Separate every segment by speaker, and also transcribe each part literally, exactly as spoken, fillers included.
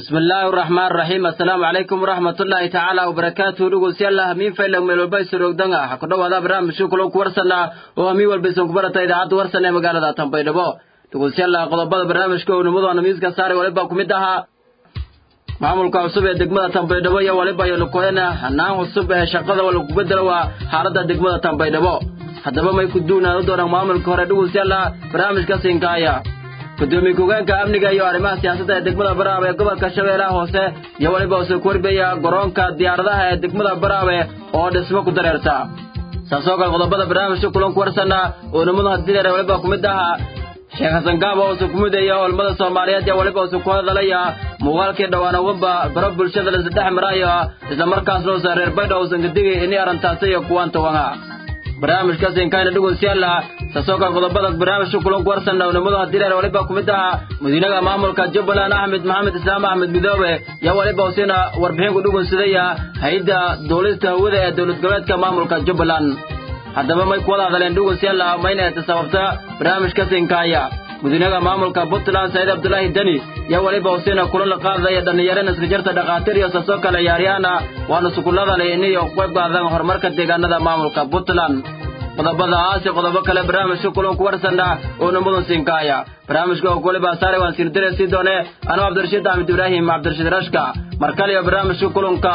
Speaker 1: بسم الله الرحمن الرحيم السلام عليكم ورحمة الله تعالى وبركاته رجل سيلا مين فيلم من البيس رودنا حكوا هذا برنامج شكله كورسنا وهمي والبيسون كبرت إذا عاد ورسنا مقالة تنبيدبو رجل سيلا قضبض برنامج كون نمضوا نميز كسار ولبا كمدها معمول كعصبة دقمة تنبيدبو يا ولبا يلقينا هنا عصبة شقة والقبدر وحارة دقمة تنبيدبو هذا ما يكدونا ردنا معمول كهردو سيلا برنامج كسينكايا gudoomiye ku-xigeenka amniga iyo arrimaha siyaasadda ee degmada Baraawe ee gobolka Shabeellaha Hoose iyo waliba soo korbaya garoonka diyaaradaha ee degmada Baraawe oo dhismo ku dareerta saasoo kale qodobada barnaamijka kulanka warsana oo nimada hadii waliba ku mid aha Sheekh Xasan Gaabo oo soo kumidaya olmada Soomaaliyeed ee waliba soo ku hadalaya muuqaalkii dhawaana waba barab bulshada la saddex maraayo isla markaasna oo reer Baydhabo oo sangadigay in arintaasi iyo kuwanta waha barnaamijka seenkaana dhugo siyaala saasoo qodobada barnaamijka kulanka warsana oo nimada hadii waliba ku mid aha madiinaha maamulka Jubbaland Ahmed Maxamed Islaam Ahmed Midoobe ya waliba sina warbixin ku dhugo sidaya hay'adda dawladda hawada ee dawlad goboleedka maamulka Jubbaland haddaba may ku wada hadleen dhugo siyaala mayna sababta barnaamijka seenkaaya madiinaha maamulka Puntland Said Abdullahi Dani ya waliba sina kulan la qaaday dhalinyarada isrijarta dhaqaatiir iyo saasoo kale yaariyana waana sukullada leeyahay iyo qayb qaadan horumarka deegaanada maamulka Puntland qodobada aasi qodobo kale barnaamijka kulanka warsana oo nimada seenkaaya barnaamijka oo kale baasaare waan sir diray sidone ana Cabdirashiid Ahmed Ibrahim Cabdirashiid Rashka markale barnaamijka kulanka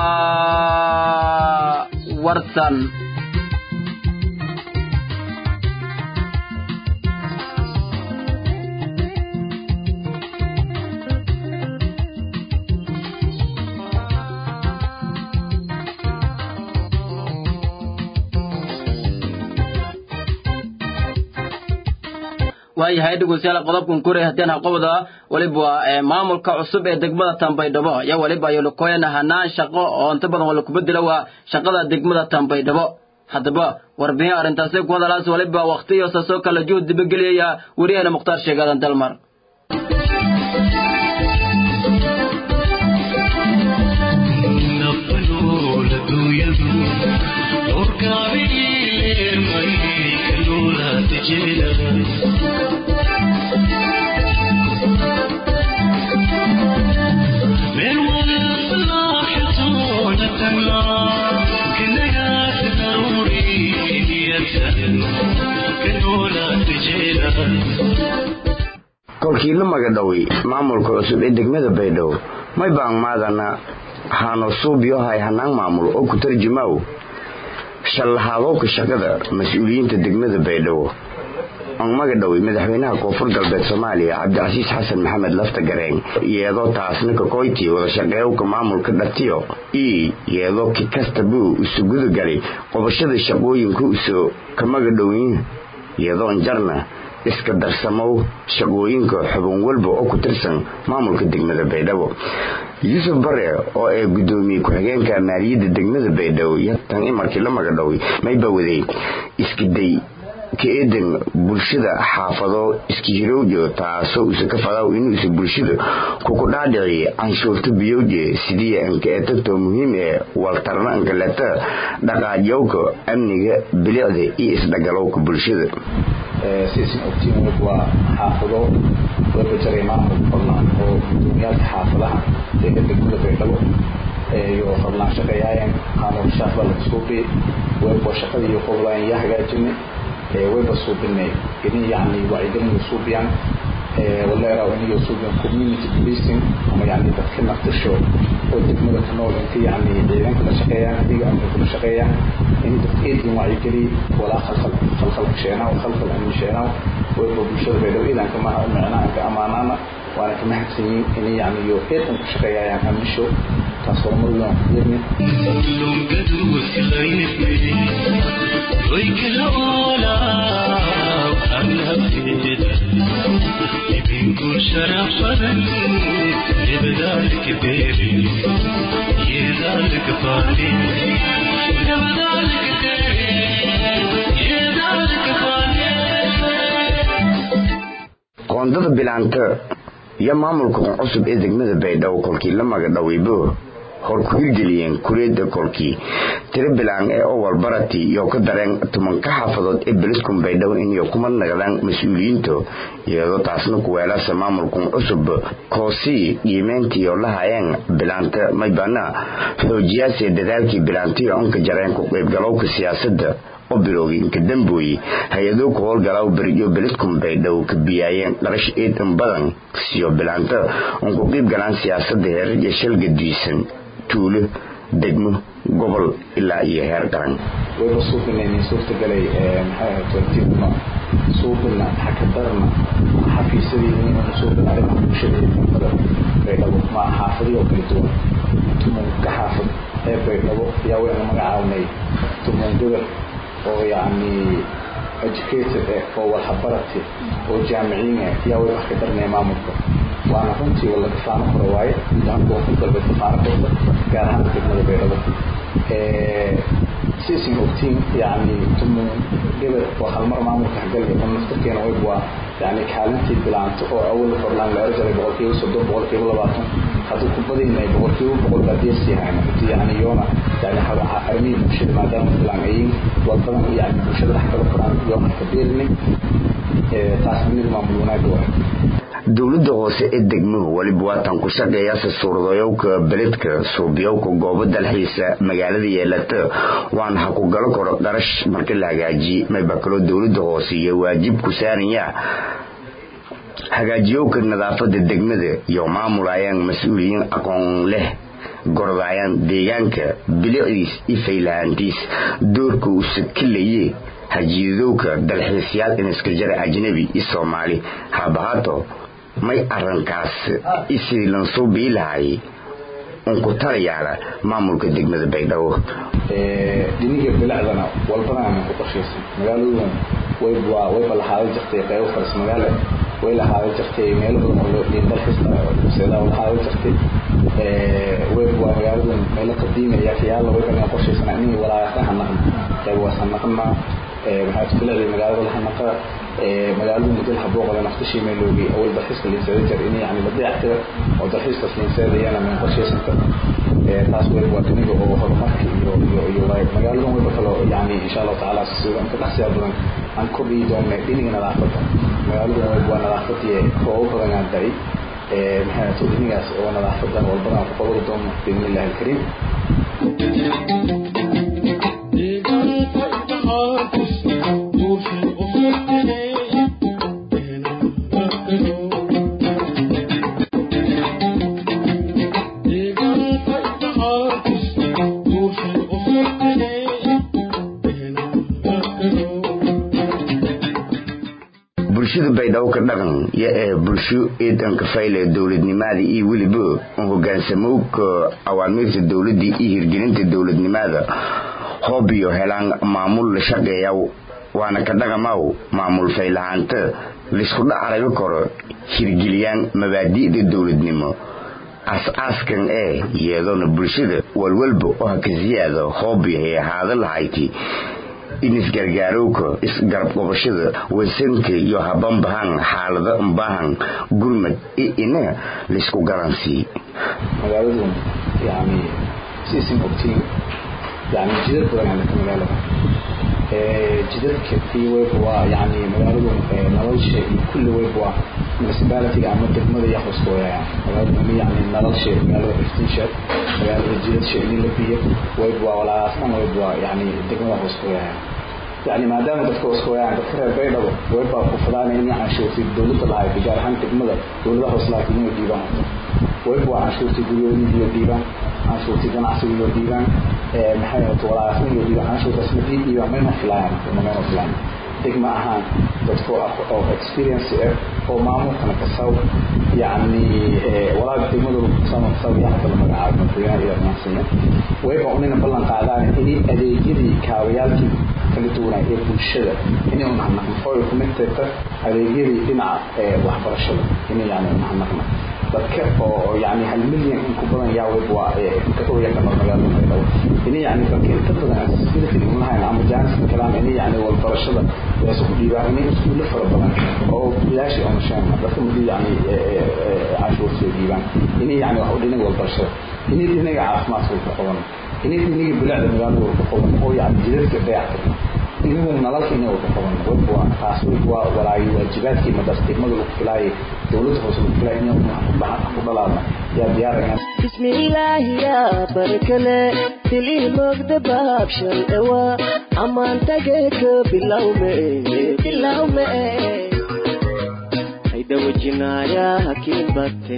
Speaker 1: warsan way hay'adda go'aanka qodobkan koray hadana qodobada waliba maamulka cusub ee degmada Tanbaydhabo ya waliba ay laqoyna hanaan shaqo oo inta badan wala ku bedelo waa shaqada degmada Tanbaydhabo hadaba warbixin arintaas ku hadalaas waliba waqti iyo saasoo kala juhd dibageliya wariyana Muqtaar Sheegadan Dalmar
Speaker 2: kolkii la magadhaway maamulka cusub ee degmada Baydhabo may baan maadana hano suubiyo hay hanaan maamul oo ku tarjumaw shalahaado ka shaqada mas'uuliyiinta degmada Baydhabo aan magadhaway madaxweynaha koonfur galbeed Soomaaliya Cabdicasiis Xasan Maxamed Lafta Gareen iyadoo taasna ka qoyti wada shaqeeyowka maamulka dhatiyo ii iyadoo ki kasta buu isugu galay qobashada shaqooyinka usoo ka magadhawin iyadoo jarna iska darsamow shaqooyinka xubin walba oo ku tirsan maamulka degmada Baydhabo Yusuf Bare oo ay gudoomiye ku xigeenka maaliyadda degmada Baydhabo iyo tan markii la magadhaway may bawaday iskiday keedan bulshada xaafado iskiroojo taasoo uu ka fadaw inuu is bulshada ku ku dhaadhiciyay anshuurta biyowde sidii aan ka tagto muhiim ee waltarnaan galata dhaqaajowga amniga bilicda iyo isdhagalowga bulshada
Speaker 3: ee siisin ogtiin waa xaafado wada jaray maamul Puntland oo dunyada xaafadaha ee degmada Baydhabo iyo fadlan shaqeeyaan qaamul shaqada la suuqi way boo shaqada iyo qodobaan ya hagaajinay way basuubinay in yaani wacyigelin suubiyan ee wala raawaniyo suubiyan community policing ama yaani dadka naftasho oo degmada ka nool intii yaani deegaanka la shaqeeyaan adiga ama ku shaqeeyaan in dadka ay wacyigelin wala khalkhal khalkhal sheena oo khalkhal aan sheena way bulshada Baydhabo idan kama macnaha ka amaanana waana ka mahadsanyiin in yaani iyo heetan ku shaqeeyaan amisho taasoo marna yirni ويكلونا أنها بتدر يبين كل شرف فضل يبدالك بيبي يدالك فاني يبدالك بيبي يدالك فاني
Speaker 2: قندد بلانتا يا مامولكم عصب إذا ماذا بيداو كل كي لما قدويبو hor ku hirgeliyeen kuleeda kolkii tirabilaan ee owal barati iyo ka dareen tumanka xaafadood ee beliskum baydhow in iyo kuma naqdaan mas'uuliyiinta iyadoo taasna ku weelasa maamulkan cusub koosi qiimeyntii oo lahayeen bilaanta maybana xoojiyaasee dadaalkii bilaantii onka jareen ku qaybgalowka siyaasadda oo bilowgii inka dambooyi hay-adoo ku howlgalaw beriyo beliskum baydhow ka biyaayeen qarash eedan badan siyo bilaanta on ku qayb galaan siyaasadda heer iyo shalga diisan tuulo degmo gobol ilaa iyo heer qaran
Speaker 3: way suuqinayeen suurta galay maxay toortiina suuqina xakadarna xafiisadii inuu suuqina arrimaha bulshada baydhabo ma xaafadiyo kala duwan tumun ka xaafad ee baydhabo yaa way magacaabnay tumun gobol oo yani educated oo waxbarati oo jaamiciin yaa way wax ka darnay maamulka waana runtii wala faano hore waaye intaan ku dalba faano gaar ahaan degmada baydhabo ee سيسين وقتين يعني ثم قبل وخلمر معمول كهجل يكون نفتكين ويبوا يعني كالنتي بلانت أو أول فرلان لا رجل بقول كيو صدق بقول كيو ولا بعضهم هذا كبدي إنه بقول كيو بقول بديس يعني يعني يوم يعني هذا أرمي مشي ما دام فلان أي وطبعا يعني مشي راح كلام يوم كبير إني تاسمين المعمولون جوا
Speaker 2: dawladda hoose ee degmuhu waliba waatan ku shaqeeyaasa suuradayowka beledka suubiyowka goobo dalxiisa magaalada yeelata waan ha ku galo karo qarash marka la hagaajiye mayba kaloo dawladda hoose iyo waajib ku saaranya hagaajiyowka nadaafada degmada iyo maamulayaan mas-uuliyiin aqoon leh gordayaan deegaanka bilicdiis ifaylahantiis doorka uu sakilaye hajiidowka dalxiisyaal in iska jara ajnabi iyo soomaali habahato may arrinkaas isii lan soo biilahay on ku talayaala maamulka degmada baydhabo
Speaker 3: ee diniga bilacdana walbana aan ku qorsheysan magaalada way baa way baa lahayd jirtay qayb faras magaalo way lahayd jirtay meel badan oo loo dhigay dalxiiska sida lahayd jirtay ee way baa magaalada meel qadiimiya fiyaal way baa qorsheysan in walaalaha naqan qayb wasan naqna ee waxa bilacda magaalada laha naqa ee magaalada muddo habooqada naftishi meeloogi oo dalxiiska la soo jeer in yani la dayactiro oo dalxiiska la sameeyana ma qorsheysan ee taas way waa diniga oo horumarka iyo iyo iyo magaalada way kala yani insha Allah taala sida inta dhaxsiya badan aan ku dhiidoonay diniga nadaafada magaalada way waa nadaafadii oo badan aanday ee maxay tahay dinigaas oo nadaafada walbana ku qabado doono bismillaah alkariim
Speaker 2: bulshada baydhabo ka dhaqan iyo ee bulsho eedanka fayle dawladnimada iyo weliba hoggaansamowga awaamirta dawladda iyo hirgelinta dawladnimada hoobiyo helaan maamul la shaqeeya waana ka dhaqamaw maamul faylahaanta lisku dhacaraga karo hirgeliyaan mabaadi'da dawladnimo aas-aaskan ee iyadoo bulshada walwalba oo ka ziyaado hoobiyo ee hadal hayti in isgargaarowka isgarab qabashada wasanka iyo habanbahan xaalada umbahan gurmad ina lisku garansi
Speaker 3: magaaladu yani siisin ogtiin yani jidad badan ka magaalada ee jidadka tii way waa yani magaaladu nolosha kulli way waa municipality ama degmada iyo hoostooya magaaladu yani nolosha magaalada iftiisha magaalada jidadka in la biyo way waa walaasna way waa yani degmada hoostooya يعني ما دام dadka soo yaan dadka baydhabo way baa ku fadaan in canshuurtii dawladda la hayay gaar ahaan degmada dawladda hoos laakiin way diiban way baa canshuurtii guriyooyin iyo diiban canshuurtii ganacsiga iyo diiban ee maxay ahayd walaasna iyo diiban canshuurta ismidii iyo meena filaan meena filaan degma ahaan dadka oo experience oo maamulka ka saw yani walaal degmada ku saw saw yaa kala magacaabo fiyaa iyo nasiina way baa unina ballan qaadaan in adeegyadii kaawayaalkii kala duwan ee bulshada inay u naqnaqo oo ku meelta adeegyadii dhinaca waxbarashada inay yani u naqnaqo dadka oo yani hal milyan in ku badan yaa way waa ka soo yeesha magaalada inay yani dadka inta badan sida filimada ama jaanis kalaam inay yani waxbarashada way soo dhiibaan inay iskuul fara badan oo ilaashii oo sheegna dadka muddo yani cashuur soo diiban inay yani wax u dhinaga walbasho inay dhinaga caafimaadka ku qaban inay dhinaga bilicda magaalada ku qaban oo yani jidadka dayactir inuu nalalka inuu ku qaban waa taas waa walaay waajibaadkii madastigmada lagu filaayay dawladda hoose lagu filaayay inuu baxan ku dhalaadna yaa diyaarayaan
Speaker 4: bismillah ya barakale tili mogda baabshan ewa amaan tageeka bilawme bilawme hayda wajinaaya hakiin batte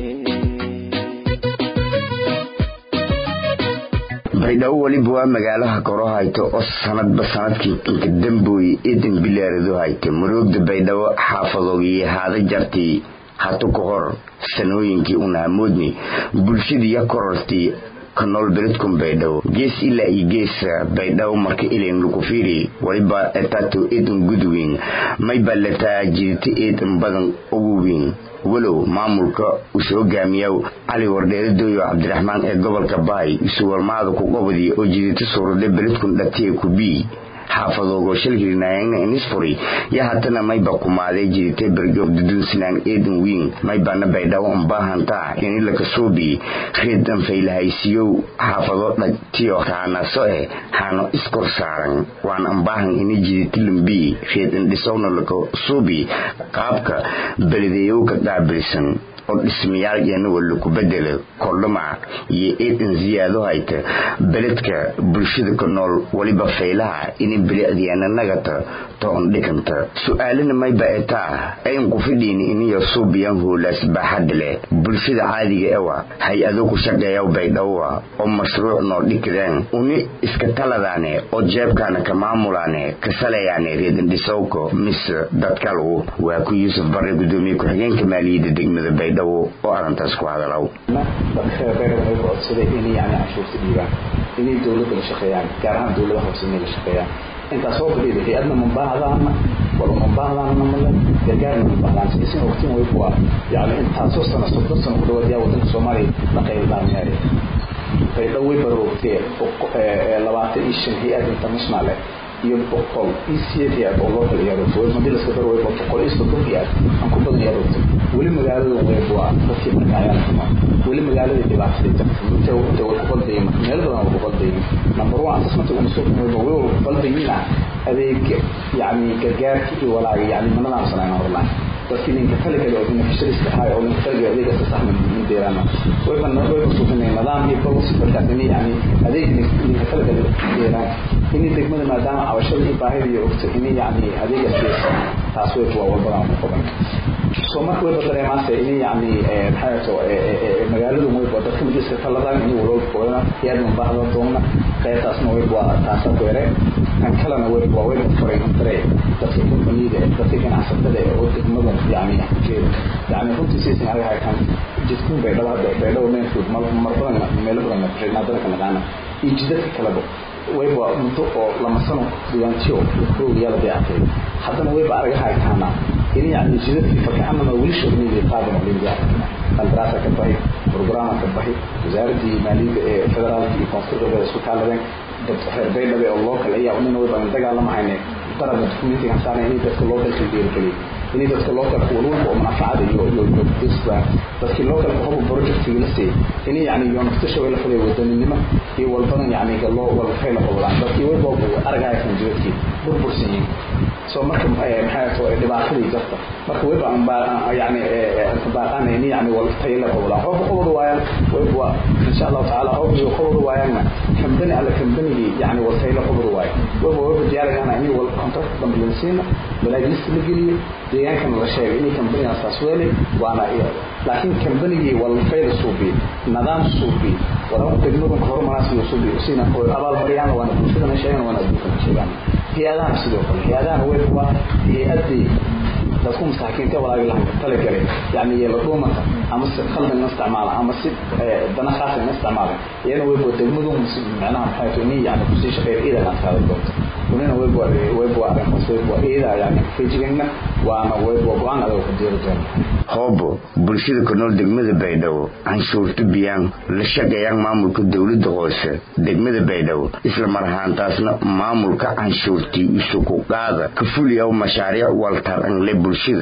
Speaker 2: baydhabo waliba waa magaalaha koro hayto oo sanadba sanadkii inka dambooye eedan bilaarado hayto maroogda baydhabo xaafadoogiyo haada jartii hatu ka hor sanooyinkii unaamoodni bulshadii ya korortii ka nool beledkun baydhabo gees ilaa iyo geesa baydhabo marka ileen lagu fiiri waliba etaato eedan gudweyn mayba lataa jirita eedan badan ugu weyn walow maamulka uu soo hogaamiyow cali wardheere dooyo cabdiraxmaan ee gobolka baay isu walmaada ku qabadi oo jidita suurade beledkun dhatiye ku bii xaafadoogo shilhirinaayana inisfuri ya hatana mayba kumaadee jirite bergo dudunsinaan eedan wiin maybana baydhabo unbaahantaa ini laka suubi reedan faylahaysiyow xaafado dhatiyo kaanaso eh haano iskor saaran waan ambaahan ini jiditilimbii reedan dhisowna laka suubi qaabka beledeeyowka qaabilsan oo dhismayaal iyana lagu bedelo kordhama iyo eedan ziyaado hayta beledka bulshada ku nool waliba faylaha in bilicdiina nagata toon dhiganta su'aalina may baataa ay ku fidin in iyo suubiyan hoolas bahadle bulshada caadiga ewa hay-ado ku shaqeeya baydhabo oo mashruuc noo dhigeen uni iska taladaane oo jeebkana ka maamulaane ka saleeyane reedan dhisowko mis dadkalu waa ku Yusuf Barre gudoomiye ku xigeenka maaliyadda degmada baydhabo oo arintaas ku hadalaw
Speaker 3: dadka baydhabo ay codsaday in yani cashuurta dhiibaan inay dawladda la shaqeeyaan gaar ahaan dawladda hoose inay la shaqeeyaan inta soo badiyay hay'adna mabahadana wala mabahadana ma gargaarna mabahadana si waqti way bua yani inta soo sana soo sana ku dhawaad waddanka Soomaaliya la qeybaan yahay baydhabo way barogtay labaatan iyo shan hay'ad international iyo boqol isiyada oo loo kala yaro soo madina iska dar way boqol iyo soddon hay'ad aan ku badan yaro wali magaalada way bua dadkii markaa wali magaalada dhibaatada inta inta way ku qalday meel badan oo ku qalday number one asasmatu uu soo qaaday way ku qaldayna adeeg yani gargaarkii walaaga yani manana sanayna horlaan dadkii ninka kale kale oo ninka shirista hay oo ninka kale adeega saxman min deerana way ban way ku soo nidaam iyo policy barkaadini yani adeeg ninka kale kale deerana in degmada maadaama awashada iyo baahida iyo ogta in yani adeega siisa taas way waa walba aan ku qaban soo markii way dareemaasay in yani hay'ato magaalada way wada ka mid iska taladaan in walaal qoona iyadoo baahdo doona qeybtaasna way waa taas ku yare kan kalena way waa way fariin tare dadka kumpaniyada dadka ganacsatada oo degmada yani yani runtii siisan ay hayaan jidkun bay dhawaad bay dhaw meel fud mar badan meel badan fiirna dadka naqana iyo jidadka kala way waa muddo oo lama sano diiwaantiyo oo yala bi'atay haddana way ba arag haytaana in yani jidadka fakana wali shaqeeyay qaadan oo leeyahay الدراسة كباهي برنامج كباهي وزارة مالية فدرال في كونسولة سكالة دكتور بيلا بي الله كلا يا أمنا ويبقى من تجعل ما هينه ترى الدكتورين كانوا إني دكتور الله كالكبير كلي إني دكتور الله كقولون ومنافعة يو يو يو تسبة بس الله كهو بروجكت في نفسه إني يعني يوم اكتشف ولا فلي ودن إنما هي والبن يعني الله والخير والله بس هو يبقى أرجع يكون جوتي بربرسين سو مركب حياته اللي بعثلي جفته مركب ويبقى يعني باقانا إني يعني والخير والله هو بقول رواية ويبقى إن شاء الله تعالى هو بيقول رواية كم بني على كم بني يعني والخير قبل رواية ويبقى ويبقى دياري أنا إني والكونتراكت بملنسينا بلاجيس تلقيني ديان كان الرشاق إني كم بني أساسوالي وأنا إيه لكن كم بني والخير الصوبي نظام الصوبي ولو تجنوبهم كهور مناسب الصوبي وسينا كل أبال مريان وأنا بوشدنا شيئا وأنا أدوكنا شيئا هي أذان سيدوكم هي أذان هو يبقى هي أدي dadku masaakiinta walaal la tala galay yani yeelo ma ama si khaldan isticmaal ama si dana khaas ah isticmaal iyana way boo degmadu macnaha xaytuni yani ku sii shaqeeyay ila aan taado doonto ونحن ويبوا ويبوا على مصير وإذا يعني في جينا وأنا ويبوا قانا لو كدير جن
Speaker 2: هوبو بلشيد كنول دقمة بيدو عن شورت بيان لشجع يان معمول كدولة دغوسة دقمة بيدو إسلام مرهان تاسنا معمول كعن شورتي يسوق هذا كفول يوم مشاريع والتر عن لبلشيد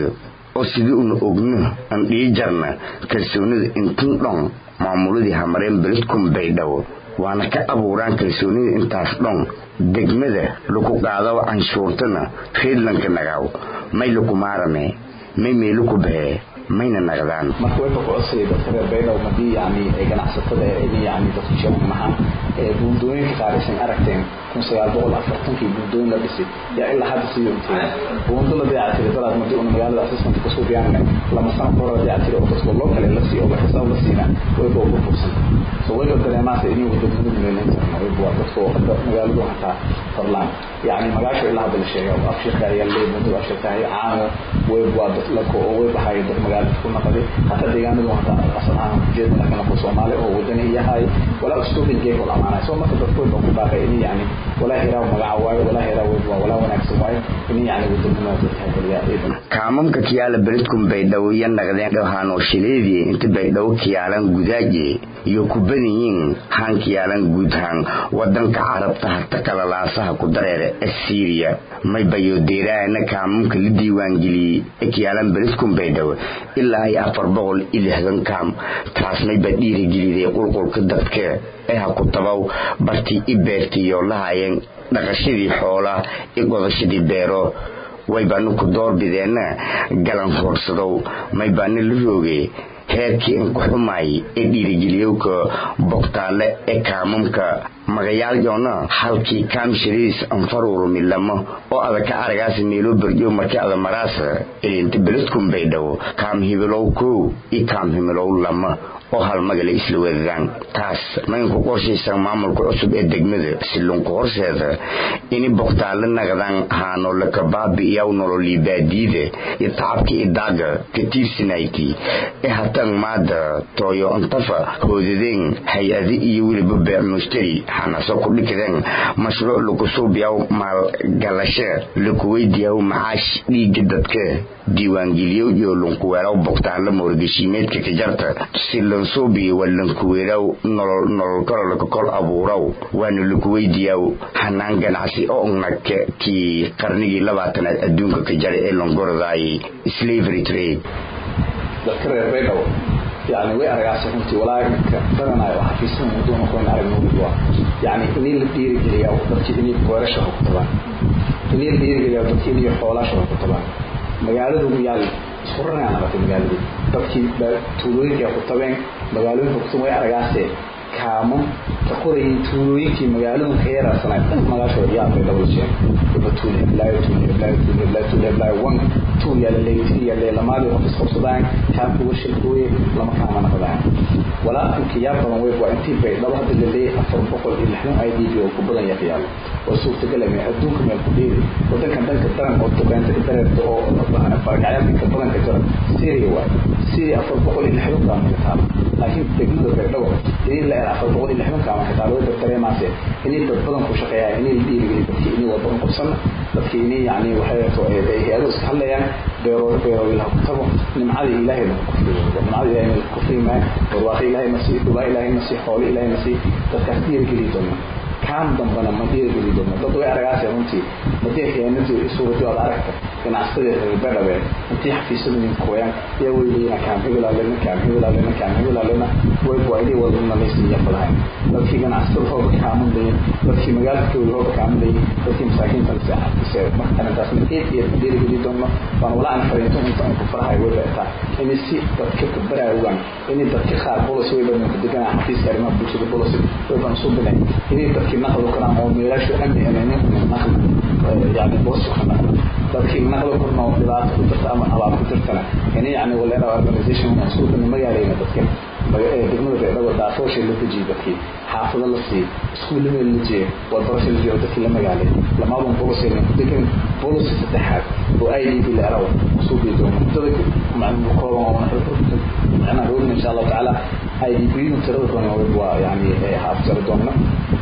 Speaker 2: oo sidii uu ogno aan dhiijarna kalsoonida intuu dhan maamuladii hamareen beledkum baydhabo waana ka abuuraan kalsoonida intaas dhan degmada lagu qaado canshuurtana fiidlanka nagaw may lagu maarame may meelu ku bixee mayna naqdaan
Speaker 3: marka way ku cusay dadka reer Beelow madii yani ay ganacsatada ay yani dadka shaqo maxaa ee buundooyin qaarisan aragteen kun sagaal boqol afartan kii buundooyin la dhisay yaa ilaa hadda sii yimid buundo la dayactay dad madii una magaalada asaskan ka soo biyaan lama san hore la dayactay oo dadka loo kale la sii oo la xisab la siina way ku burbursan soo way dareemaas inay wadada meelaysan way buu dadka magaalada hata farlaan yani magaasho ilaa hadda la sheegay oo afshirka ay leeyahay afshirka ay caano way buu dadka la koo way baxay dadka كنا قدي حتى ديانه وحتى أصلاً جد لكن أقول سومالي هو ودنيا هاي ولا أسلوب الجيب ولا معنا سو ما تدخل بقول باقي يعني ولا هراء مجاواي ولا هراء ولا ونعكس واي إني يعني ودنا هذا اليوم
Speaker 2: كامم كيال بلدكم بيدويا نقدين هانو شليدي أنت بيدو كيالن جداجي يكوبنيين هان كيالن جدهان ودن كعرب تحت كلا صح كدرة السوريا ما يبيو ديرا إن كامم كل ديوان جلي كيالن بلدكم بيدو ilaa ay afar boqol iyo lixdan kaam taasnay badhiiri geliyay qulqulka dadka ee ha ku tabaw barti ibeertiyo lahaayeen dhaqashadii xoolaha iyo godashadii beero way baanu ku door bideena galan hoorsadow may baanu la joogay heerkii in ku xumay ee dhiirigeliyay ka bogtaale ee kaamamka magayaal joona halkii kaam shiriis anfaruru milamo oo adaka aragaas meelo barjo markii ada maraasa inta beledkum baydhabo kaam hibilow ku i kaam hibilow lama oo hal magaala isla wadaan taas mayn ku qorshaysan maamulka cusub ee degmada silon ku horseeda in bogtaale naqdan haano la kabaabi iyo nololi baadiide iyo taabki idaaga katiirsinayti ee hatan maada tooyo antafa hoodadeen hay'adi iyo waliba beec mushtari xanaso ku dhigeen mashruuc lagu soo biyaw maal galashe lagu weydiiyo macaash dhiig dadka diiwaan geliyo iyo lunku weeraw bogtaale moorgashimeedka ka jarta silon soo biyo walan ku weeraw nolol nolol kala ka kol abuuraw waana lagu weydiiyo hanaan ganacsi oo nagka ki qarnigii labaatanaad adduunka ka jaray ee longorday slavery trade
Speaker 3: dadka reer Beelow يعني وين رجعت كنت ولا كفرنا وحفيسهم ودون كون على الموضوع يعني إني اللي بيري جري أو بتجيني بورشة طبعا إني اللي بيري جري أو بتجيني حوالش طبعا مجالده مجال صورنا أنا بتجي مجالده بتجي بتولوي كي أخذ طبعا مجالده بكتب وين رجعت كامو تقولي تولوي كي مجالده خير أصلا مجال شو يا في دولة شيء بتولي لا تولي لا تولي لا تولي لا وان تولي على اللي تولي على لما له في صوب صداع كان هو شيء قوي لما كان أنا بدأ ولكن كياب طبعا ويبقى أنت بيت لو هذا اللي أفرم بقول اللي إحنا أي دي بيو كبرنا يا خيال والسوق تكلم يحدوك من الكبير وده كان ذلك الترن أو تبين تكتر أو فرق عليك كبرنا كتر سيري واحد سيري أفرم بقول اللي إحنا كان كتاب لكن تجد بيت لو إني لا أفرم بقول اللي إحنا كان كتاب وده ترى ما سير إني تبطلن كوشقيا إني اللي اللي بتكي إني وضعن قصنا بتكيني يعني وحياته هي هذا سهل يعني بيرو بيرو له طبعا من عادي إلهي من عادي يعني الكفر ما والواقع إلهي مسيح ولا إلهي مسيح حول إلهي مسيح تكثير جديدنا كام ضمنا مدير جديدنا تطوي أرجعت يا منتي مدير يعني أنت صورة على عركة كان عصير البلد بقى أنت في سن كويان يا ولي كان هيقول علينا كان هيقول علينا كان هيقول علينا ويبغى يدي والله ما يصير يفعلها لو في كان عصير هو كامل ده لو في مجال كل هو كامل ده لو في مساكين تنسى يصير ما أنا تاسم إيه إيه مدير جديدنا فأنا ولا أنا فريتهم أنت أنت فرحة يقول بقى إني سي بتكتب برا وان إني بتكخار بولس ويبقى من كده كان حفيز كريم بولس بولس ويبقى نصوب بنا إني بتكي نقل كلام أو ميراش أمي أنا نقل يعني بوس خنا بتكي نقل كلام أو بلاد كترت أما على كترتنا يعني يعني ولا أنا organization منصوب إنه ما يعلينا بتكي دقمة بيضاء ودافوش اللي تجي بتكي حافظ الله سي سكول اللي تجي والبرش اللي جوا بتكي لما يعلي لما أبون بولس يعني لكن بولس فتحات وأي اللي أروى منصوب يدوم تذكر مع المقاومة ونحرق أنا أقول إن شاء الله تعالى أي بيجون تردون ويبوا يعني حافظ ردونا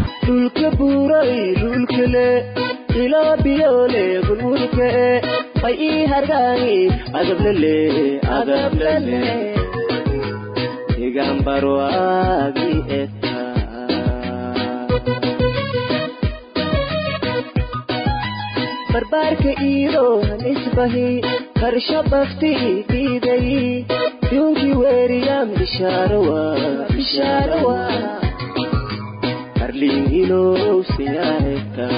Speaker 4: الكبوري الكلى إلى بيولي بالملك أي هرجاني أذب للي أذب للي يجامبروا أبي إتا بربارك إيرو نسبهي karsha bafti diiday yuunki weeriyaan bishaarawa bishaarawa arliingilo siyaareta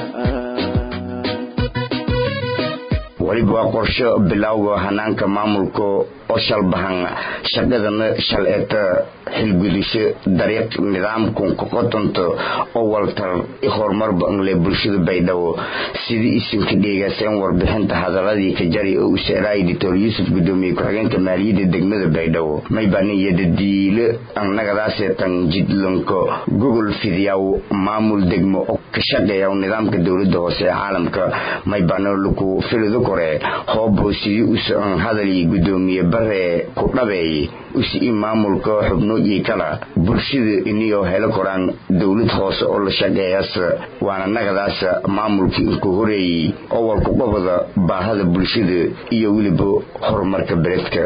Speaker 2: waliba qorshe bilowga hanaanka maamulka oo shalbahan shaqadana shaleeta xilgudisho dariiq nidaamku ku qotonto oo waltar hormar bangle bulshada baydhabo sidii isinka dhigaaseen warbixinta hadaladii ka jari oo usheeray editor Yusuf Gudoomiye ku-xigeenka maaliyadda degmada baydhabo may baaniyada diile annagadaas tan jidlanko Google fidiyaw maamul degmo oo ka shaqeeya nidaamka dawladda hoose ee caalamka may baano lagu filido kore hoobo sidii u soo hadalay gudoomiye bare ku dhabeey usi maamulka xubno iyo kala bulshada iniyo helo koraan dawlad hoose oo la shaqeeyaas waana nagadaas maamulkii ku horeeyay oo walku qabada baahada bulshada iyo waliba horumarka beledka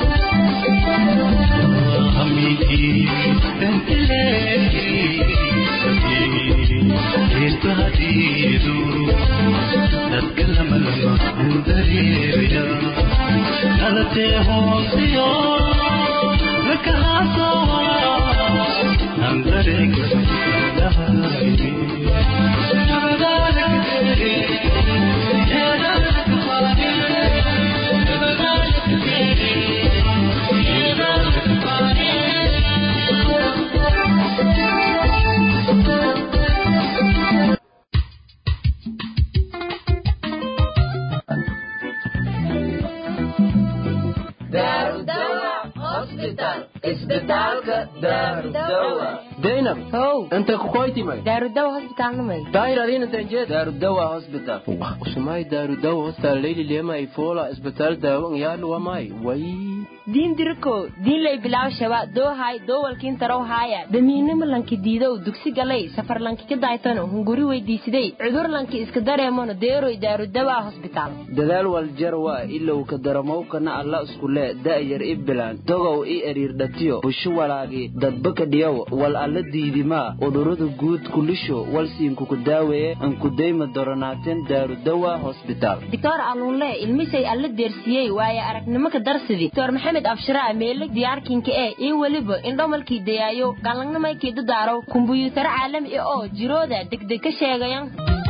Speaker 1: دينب هو انت كويتي ماي
Speaker 5: دار الدواء هوسبيتال نمي
Speaker 1: داير علينا تنجد دار الدواء هوسبيتال وسماي دار الدواء هوسبيتال ليلي ليما يفولا اسبيتال داو يال وماي وي
Speaker 5: دين دركو دين لي بلاو شبا دو هاي دو والكين ترو هايا دمينه ملانكي ديدو دغسي غلي سفر لانكي كدايتانو هنغوري ويديسيدي عذور لانكي اسك داريمونو ديرو دار الدواء هوسبيتال
Speaker 6: دلال والجروا الا وكدرمو كنا الله اسكوله داير ابلان دوغو اي ارير دتيو بشو walaagi dadbaka dhiyaw wal alla diidima udurada guud kulisho walsiinku ku daaweeye an ku deyma doronaateen daaru dawa hospital
Speaker 5: doctor aluunle ilmisay alla deersiyay waaya aragnimo ka darsidii doctor maxamed abshira meelig diyaarkinka ee iyo waliba indhomalkii dayaayo galangnamaykii dadaaro kumbuyuutar caalami ah oo jirooda degdeg ka sheegayaan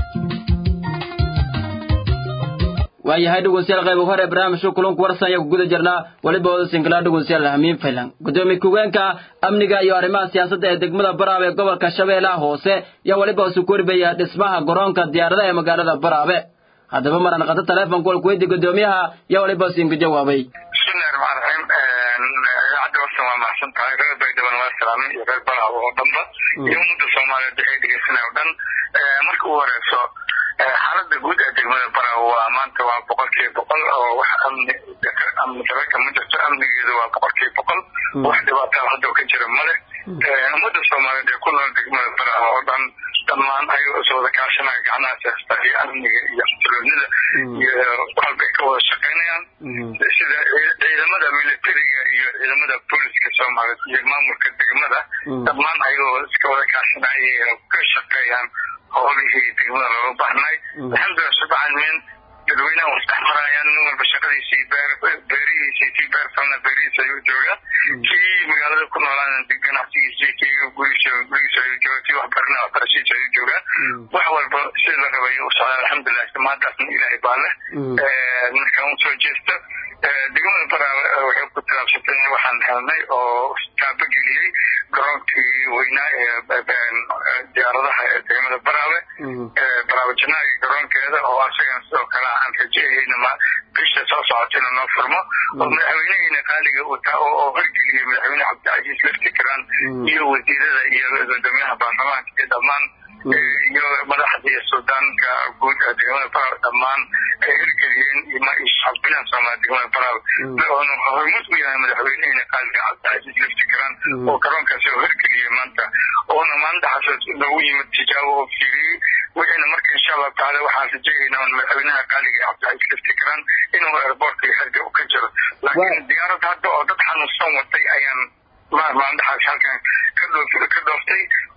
Speaker 1: waayahay dhageystayaal qayb hore barnaamijka kulanka warsan ayaa guda jirnaa waliba wada singla dhageystayaal hamiin filan gudoomiye ku-xigeenka amniga iyo arrimaha siyaasadda ee degmada Baraawe ee gobolka Shabeellaha Hoose iyo waliba soo korbaya dhismaha garoonka diyaaradaha ee magaalada Baraawe hadaba maran qada telefoon kol ku weydiin gudoomiyaha iyo waliba siinka jawaabay
Speaker 7: bismillahir rahmaanir rahiim hadda waxaan ma mahsan tahay reer Baydhabo waa salaam iyo reer Baraawe oo dhanba iyo ummadda Soomaaliyeed ee dhageysanaya dhan marka uu horeeso xaaladda guud ee degmada Baraawe waa maanta waa boqolkiiba boqol oo wax amni amni ka mid ah amnigeedu waa boqolkiiba boqol wax dhibaato hadda ka jira male ummadda Soomaaliyeed ee ku nool degmada Baraawe oo dhan dhammaan ay soo wada kaashanayaan gacanaha siyaasadda iyo amniga iyo xasiloonida iyo qalbi ka wada shaqeynayaan sida ciidamada militariga iyo ciidamada booliska Soomaaliyeed iyo maamulka degmada dhammaan ay iska wada kaashanayaan ka shaqeeyaan howlihii degmada loo baahnay alxamdulillah subxaan min dadweynaha wastaxmarayaan walba shaqadiisii beerihiisii beerfalna beerihiisa ayuu joogaa kii magaalada ku noolaan ganacsigiisii kii gurigiisa gurigiisa ayuu joogaa kii waxbarna waxbarashiisa ayuu joogaa wax walba sida la rabay u socdaa alxamdulillah maadaasna ilaahay baa leh markaan usoo jeesto degmada Baraawe waxay ku talaabsatay waxaan helnay oo taabageliyey garoonkii weynaa ee diyaaradaha ee degmada Baraawe Baraawe janaagi garoonkeeda oo asagan sidoo kale aan rajeeyayna ma bisha soo socotayna noo furmo oo madaxweynaha qaaliga uu taa oo horgeliyay madaxweyne Cabdicasiis Laftikaraan iyo wasiirada iyo gudoomiyaha baarlamaanka iyo dhammaan iyo madaxda Suudaanka guud ee degmada Baraawe dhammaan ay hirgeliyeen ima shacabina Soomaaliyeed degmada Baraawe oo hormuud u yahay madaxweynaha qaaliga Cabdicasiis Laftikaraan oo garoonkaasi hirgeliyay maanta oo maanta xasaas lagu yimid tijaabo oo fiiriyay وإحنا مركز إن شاء الله تعالى وحاسة جينا ونمثلنا قالي عبد العزيز الافتكران إنه إربورت يحرق وكجر لكن الديارة هذا وضطحن الصوم طي أيام ما ما عندها حال كان كله في كله في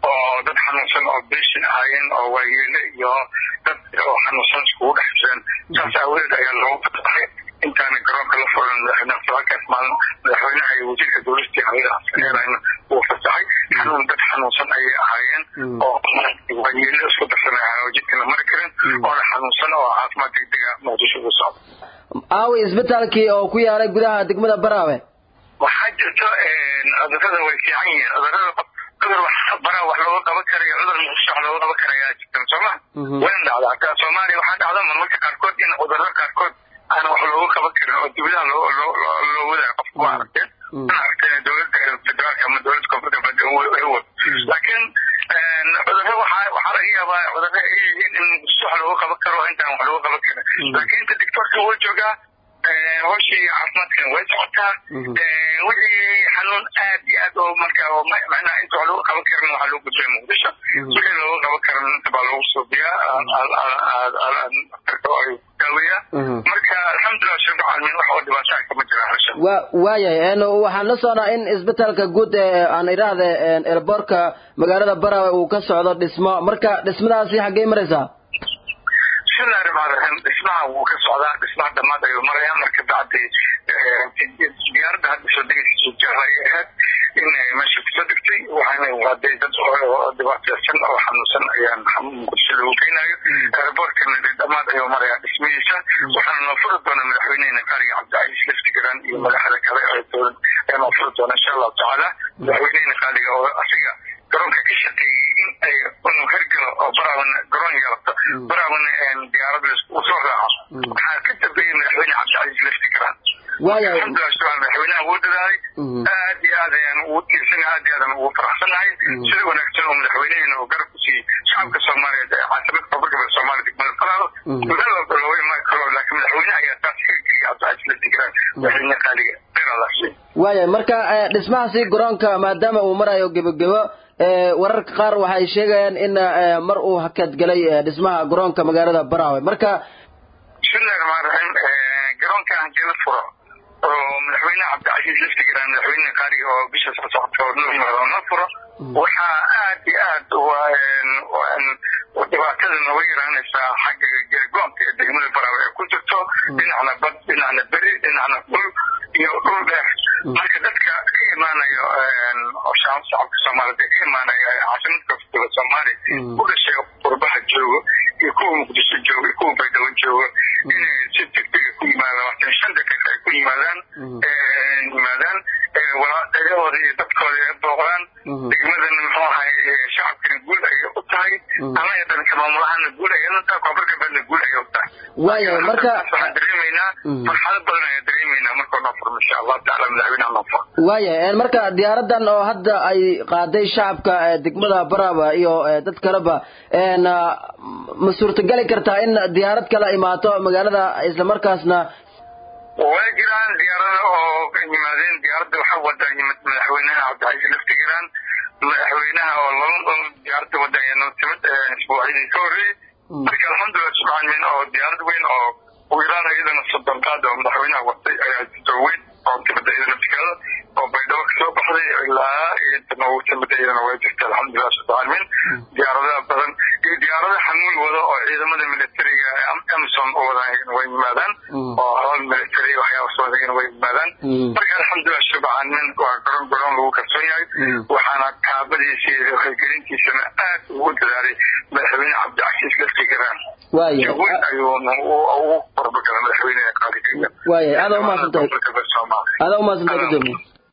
Speaker 7: وضطحن الصوم أو بيش عين أو ويل يا ضد حنوصن سكول أحسن جالس أولد أيام لو فتحي intaana garoonka la furan madaxweynaha halkaas maalin madaxweynaha iyo wasiirka dowladda hawada uu fasaxay xanuun dad xanuunsan ayay ahaayeen oo waayeelo isku darsanaya jidkana mari karin oona xanuunsan oo caafimaad degdega muqdisho ugu socda
Speaker 1: aawi isbitaalkii oo ku yaalay gudaha degmada Baraawe
Speaker 7: waxaa jirto cudurrada way fiican yihiin cudurrada cudur wax bara wax looga qaban karayo cudur muqdisho wax looga qaban karayaa jirta sooma wayn dhacda hataa Soomaaliya waxaa dhacda marmarka qaarkood in cudurrada qaarkood aan wax looga qaban karin oo dibadaha loo loo wada qofku aragtay aragtay dowladda federaalka ama dowladda koonfurta badaway laakiin cudurrada waxaa waxaa laga yaabaa cudurrada ay yihiin in muqdisho wax looga qaban karo intaan wax looga qaban karin laakiin inta doctorka uu joogaa hooshii caafimaadkan way socotaa wixii xanuun aad iyo aad oo markaa macnaha inta wax looga qaban karin waxaa loo gudbaya muqdisho wixii looga qaban karin inta baa loogu suubiyaa daaweya marka alxamdulilah shirka caalamiin wax oo dhibaataa kama jiraan hasha
Speaker 1: wa waayahay waxaan la soconaa in isbitaalka guud ee aan idhaahde elborka magaalada Baraawe uu ka socdo dhismo marka dhismadaasi xaggee maraysaa
Speaker 7: bismillahi rahmaani rahiim dhismaha wuu ka socdaa dhismaha dhammaad ayuu marayaa marka bacdi diyaaradda hadda soo degaysa jahray ahayd in meesha kusoo degtay waxaana waaday dad dhibaataysan oo xanuunsan ayaan muqdisho lagu keenayo airbortkana dhammaad ayuu marayaa dhismihiisa waxaana noo furi doonaa madaxweynehena qaaliga cabdicasiis laftigaran iyo madaxda kale ee dowlad ayaa noo furi doona insha allahu tacaala madaxweynehena qaaliga oo asiga garoonka ka shaqeeyey in ay unu hergalo oo Baraawana garoon yeelato Baraawana diyaaradda uu soo raaco waxaa ka dambeeyey madaxweyne cabdicasiis laftigaran waayahay alxamdulilah madaxweynaha wuu dadaalay aad iyo aad ayaan ugu tiirsanahay aad iyo aadaan ugu faraxsanahay sida wanaagsan oo madaxweynehena oo garab ku siiyey shacabka Soomaaliyeed ee caasimada gobolka Soomaaliya degmada Falaalo meel walba looga imaan karo laakiin madaxweynaha ayaa taas xilkii cabdicasiis laftigaran madaxweyne qaaliga khayr allah siiyo
Speaker 1: waayahay marka dhismahaasi garoonka maadaama uu marayo gebagebo wararka qaar waxay sheegayaan in mar uu hakad galay dhismaha garoonka magaalada Baraawe marka
Speaker 7: bismillahi rahmaani rahiim garoonka hadii la furo oo madaxweynaha cabdicasiis laftigaran madaxweyne qaaliga oo bisha soo socota oo noo furo waxaa aad iyo aad dhibaatada nooga yaraanaysaa xagga garoonka ee degmada Baraawe ee ku jirto dhinacna bad dhinacna beri dhinacna dhul iyo dhul dheer marka dadka ka imaanayo oo shacabka Soomaaliyeed ka imaanayo caasimada gobolka Soomaaliya u dhashay qurbaha joogo iyo kuwa muqdisho joogo iyo kuwa baydhabo joogo inay si degdeg ku yimaadaan shan daqiiqo ay ku yimaadaan yimaadaan walaadahooda iyo dadkooda ay booqdaan degmadan muxuu ahay shacabkana guul ayay u tahay anaga dhanka maamulahana guul ayay u tahay koonfurka badna guul ayay u tahay
Speaker 1: waayahay marka
Speaker 7: waxaan dareemaynaa farxado badan ayaan dareemaynaa markoo noo furmo insha allah tacaala madaxweynaha noo furo
Speaker 1: waayahay marka diyaaradan oo hadda ay qaaday shacabka degmada Baraawe iyo dad kaleba ma suurtagali kartaa in diyaarad kale imaato magaalada isla markaasna
Speaker 7: way jiraan diyaarada oo yimaadeen diyaaradda waxaa wada yimid madaxweynaha cabdicasiis laftigaran madaxweynaha oo laba diyaaradda wada ayaa timid isbuucyadii ka horreeyey marka alxamdulilah subxaan oo diyaarad weyn oo ugu yaraan iyadana soddon qaad oo madaxweynaha watay ayaa jirto weyn oo timida iyadana tikaada oo baydhabo kasoo baxday ilaa intana ugu timida iyadana way jirta alxamdulilah subxaan diyaaradaha badan iyo diyaarada xamuul wado oo ciidamada militariga amsom u wadaan way yimaadaan oo hawal militari waxyaaba soo wadaan way yimaadaan marka alxamdulilah subxaan waa garoon garoon lagu kalsoon yahay waxaana kaabadiisa iyo waxgelintiisana aad ugu dadaalay madaxweyne cabdicasiis laftigaran waayahay ayuu ugu qorbagala madaxweynaha qaaliga
Speaker 1: waayahay aad uma santahay aad uma santahay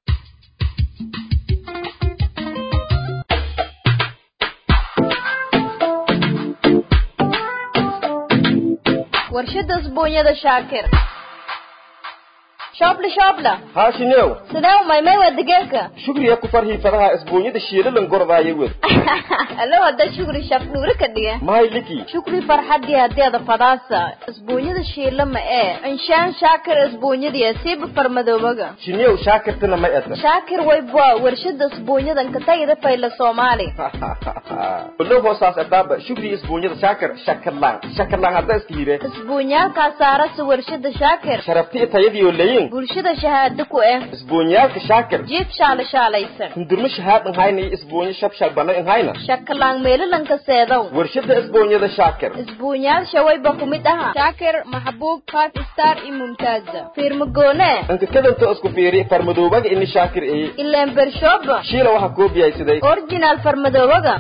Speaker 8: warshada isbuunyada shaakir shoobla shoobla
Speaker 9: haashinew
Speaker 8: sidee maymay waa digaagga
Speaker 9: shukriya ku farhii fadaha isbuunyada shiilalan gordaayo wed
Speaker 8: allo hadda shukri shaf nuura ka dhiga
Speaker 9: mahay liki
Speaker 8: shukri farxadii hadeeda fadaasa isbuunyada shiila ma ee inshaan shaakir isbuunyadii siiba farmadoobaga
Speaker 9: shinew shaakirtana ma eta
Speaker 8: shaakir way bua warshada isbuunyadan ka tagida fayla Soomaali
Speaker 9: ullo hoosaas adaaba shukri isbuunyada shaakir shakarlaan shakarlaan hadda iska yire
Speaker 8: isbuunyaalka saarasa warshada shaakir
Speaker 9: sharafti tayadii oo leeyin yihiin
Speaker 8: bulshada shahaado ku ah
Speaker 9: isbuunyaalka shaakir
Speaker 8: jiif shaala shaalaysan
Speaker 9: hindurmo shahaad an hayna isbuunyo shab sharbana an hayna
Speaker 8: shakalaan meelalanka seedow
Speaker 9: warshada isbuunyada shaakir
Speaker 8: isbuunyaal shawayba ku mid aha shaakir maxbuub five star iyo mumtaaza fiirmagoone
Speaker 9: anka kadanta isku fiiri farmadoobaga ini shaakir ee
Speaker 8: ilaan bershooba
Speaker 9: shiila waxa koobiyay siday
Speaker 8: original farmadoobaga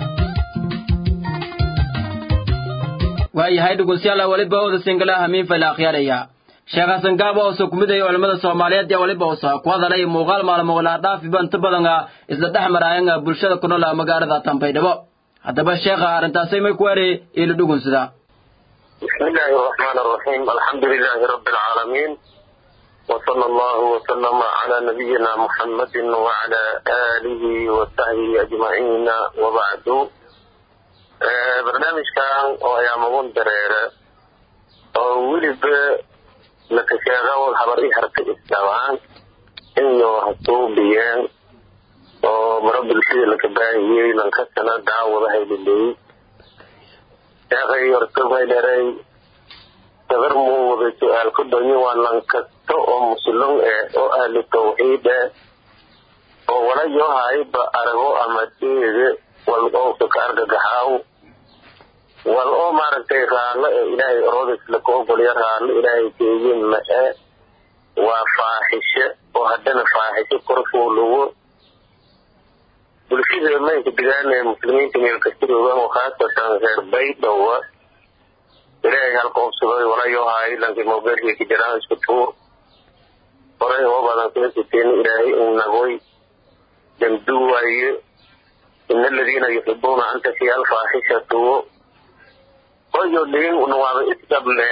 Speaker 1: waayahay dhegeystayaal waliba wada singalaha min fayl akhyaraya sheekh Xasan Gaabo oo soo kumiday culimada Soomaaliyeed ee waliba oo soo ku hadalay muuqaal maalmo wala dhaaf banta badan isla dhaxmarayaan bulshada ku nool magaalada Tanbaydhabo hadaba sheekha arintaasay may ku wareey ila dhugunsada
Speaker 7: bismillahir rahmanir rahim alhamdulillahi rabbil alamin wa sallallahu wa sallama ala nabiyyina muhammadin wa ala alihi wa sahbihi ajma'in wa ba'du barnaamijkan oo ay amagun dareere oo wiliba la kasheego habar i harka islaam inuu hasuubiyeen oo marabbilkii la kabaahiyay lan ka sana daawada haydilay yaaqay hortay dheeray tabar muu wada su'aal ku doonyo waa lan kasto oo muslim ee oo ahli tawxiid oo wala yohayba arago ama tiide wal oo ka argagaxaw wal oo maartay raala ilaahay roodis la ko goliya raala ilaahay jeeyeen ma ee waa faahisha oo hadana faahisha korfoo lugo bulshada ma digaanay muslimiinta meel kasta oo khaasatan reer Baydhabo ilaahay halka oo suday wala yohay lanki mobilkii ki jiraan isku tuur oray oo badan ku tiin ilaahay uu nagoy damduwaye in alladina yuhibbuna an tashiya al-fahishatu oyo leen unwaaba isdable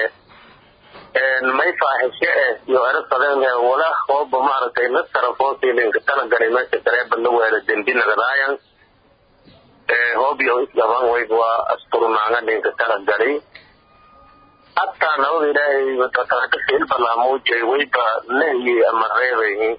Speaker 7: en may faahishe iyo arqadan wala qoob maartay la sarafootii leen ka tala galay ma tareeb la weera dambina gadaayan ee hoobiyo isdaban way waa asturnaanga leen ka tala galay hatta nawd ilaahay wata taaka fil balaamuujay way ba nahi ama reebay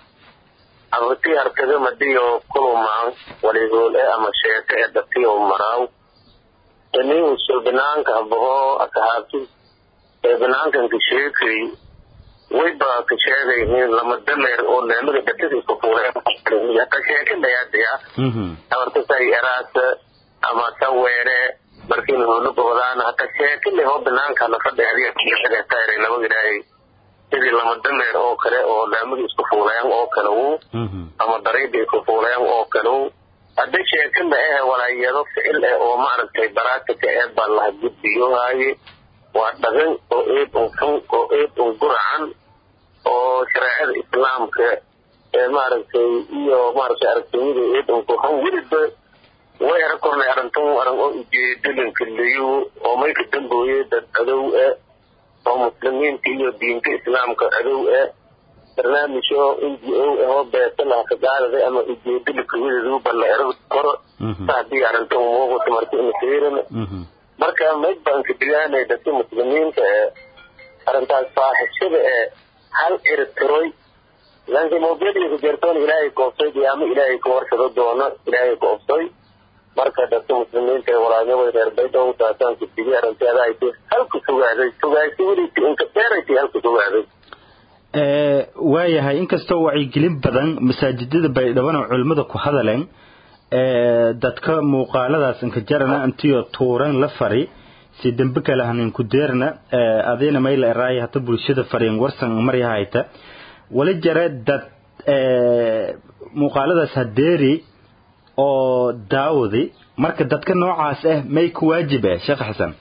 Speaker 7: abti arkada madiyo kuluma waligool ama sheeka ee dadkiyo maraaw tani uu banaanka boo asxaabti ee banaanka ka sheekay way ba ka sheegay in lama dameer oo leemada dadka isku fuuleen ya ka sheekay dayadaya mhm awarta say eraas ama saweere markii uu lu boodaan hata sheekay le oo banaanka la fadhiyo ee tayray laba ilaahay sidii lama dameer oo kale oo leemada isku fuuleen oo kale uu mhm ama dareedii isku fuuleen oo kale hadda sheekada ee walaayado ficil ee oo maartay baraaka ee balla gudbiyo haaye waa dhagan oo eed oo fun oo eed oo quraan oo shariicada islaamka ee maartay iyo maartay aragtida eed oo ku han wiliba way arakornay arintan aran oo ujeedin kaliyo oo may ka dambeeyay dad adow ee oo muslimiinta iyo diinta islaamka adow ee barnaamijyo N G O oo beesla ka gaalada ama ujeedada kuwidu bal erad koro taadi arintan oo markii in fiirin marka mid baan ka diyaanay dadka muslimiinta ee arintaas faahishada ee hal irtiroy lanki mobility ku jirtoon ilaahay koofay ama ilaahay ku warsado doono ilaahay koofay marka dadka muslimiinta ee walaalaha reer Baydhabo taasaan ku diyaar arintada ay hal ku sugaaday sugaayay wili in ka dheeray hal ku sugaaday
Speaker 10: ee waayahay inkastoo wacyigelin badan masaajidada Baydhabo culimada ku hadaleen ee dadka muuqaaladaas inka jarana antiyo tuuran la fari si dambe kala hanin ku deerna ee adeena mayl raay hata bulshada fariin warsan mariyahayta wala jara dad ee muuqaaladaas hadeeri oo daawadi marka dadka noocaas ah may ku waajiba Sheekh Xasan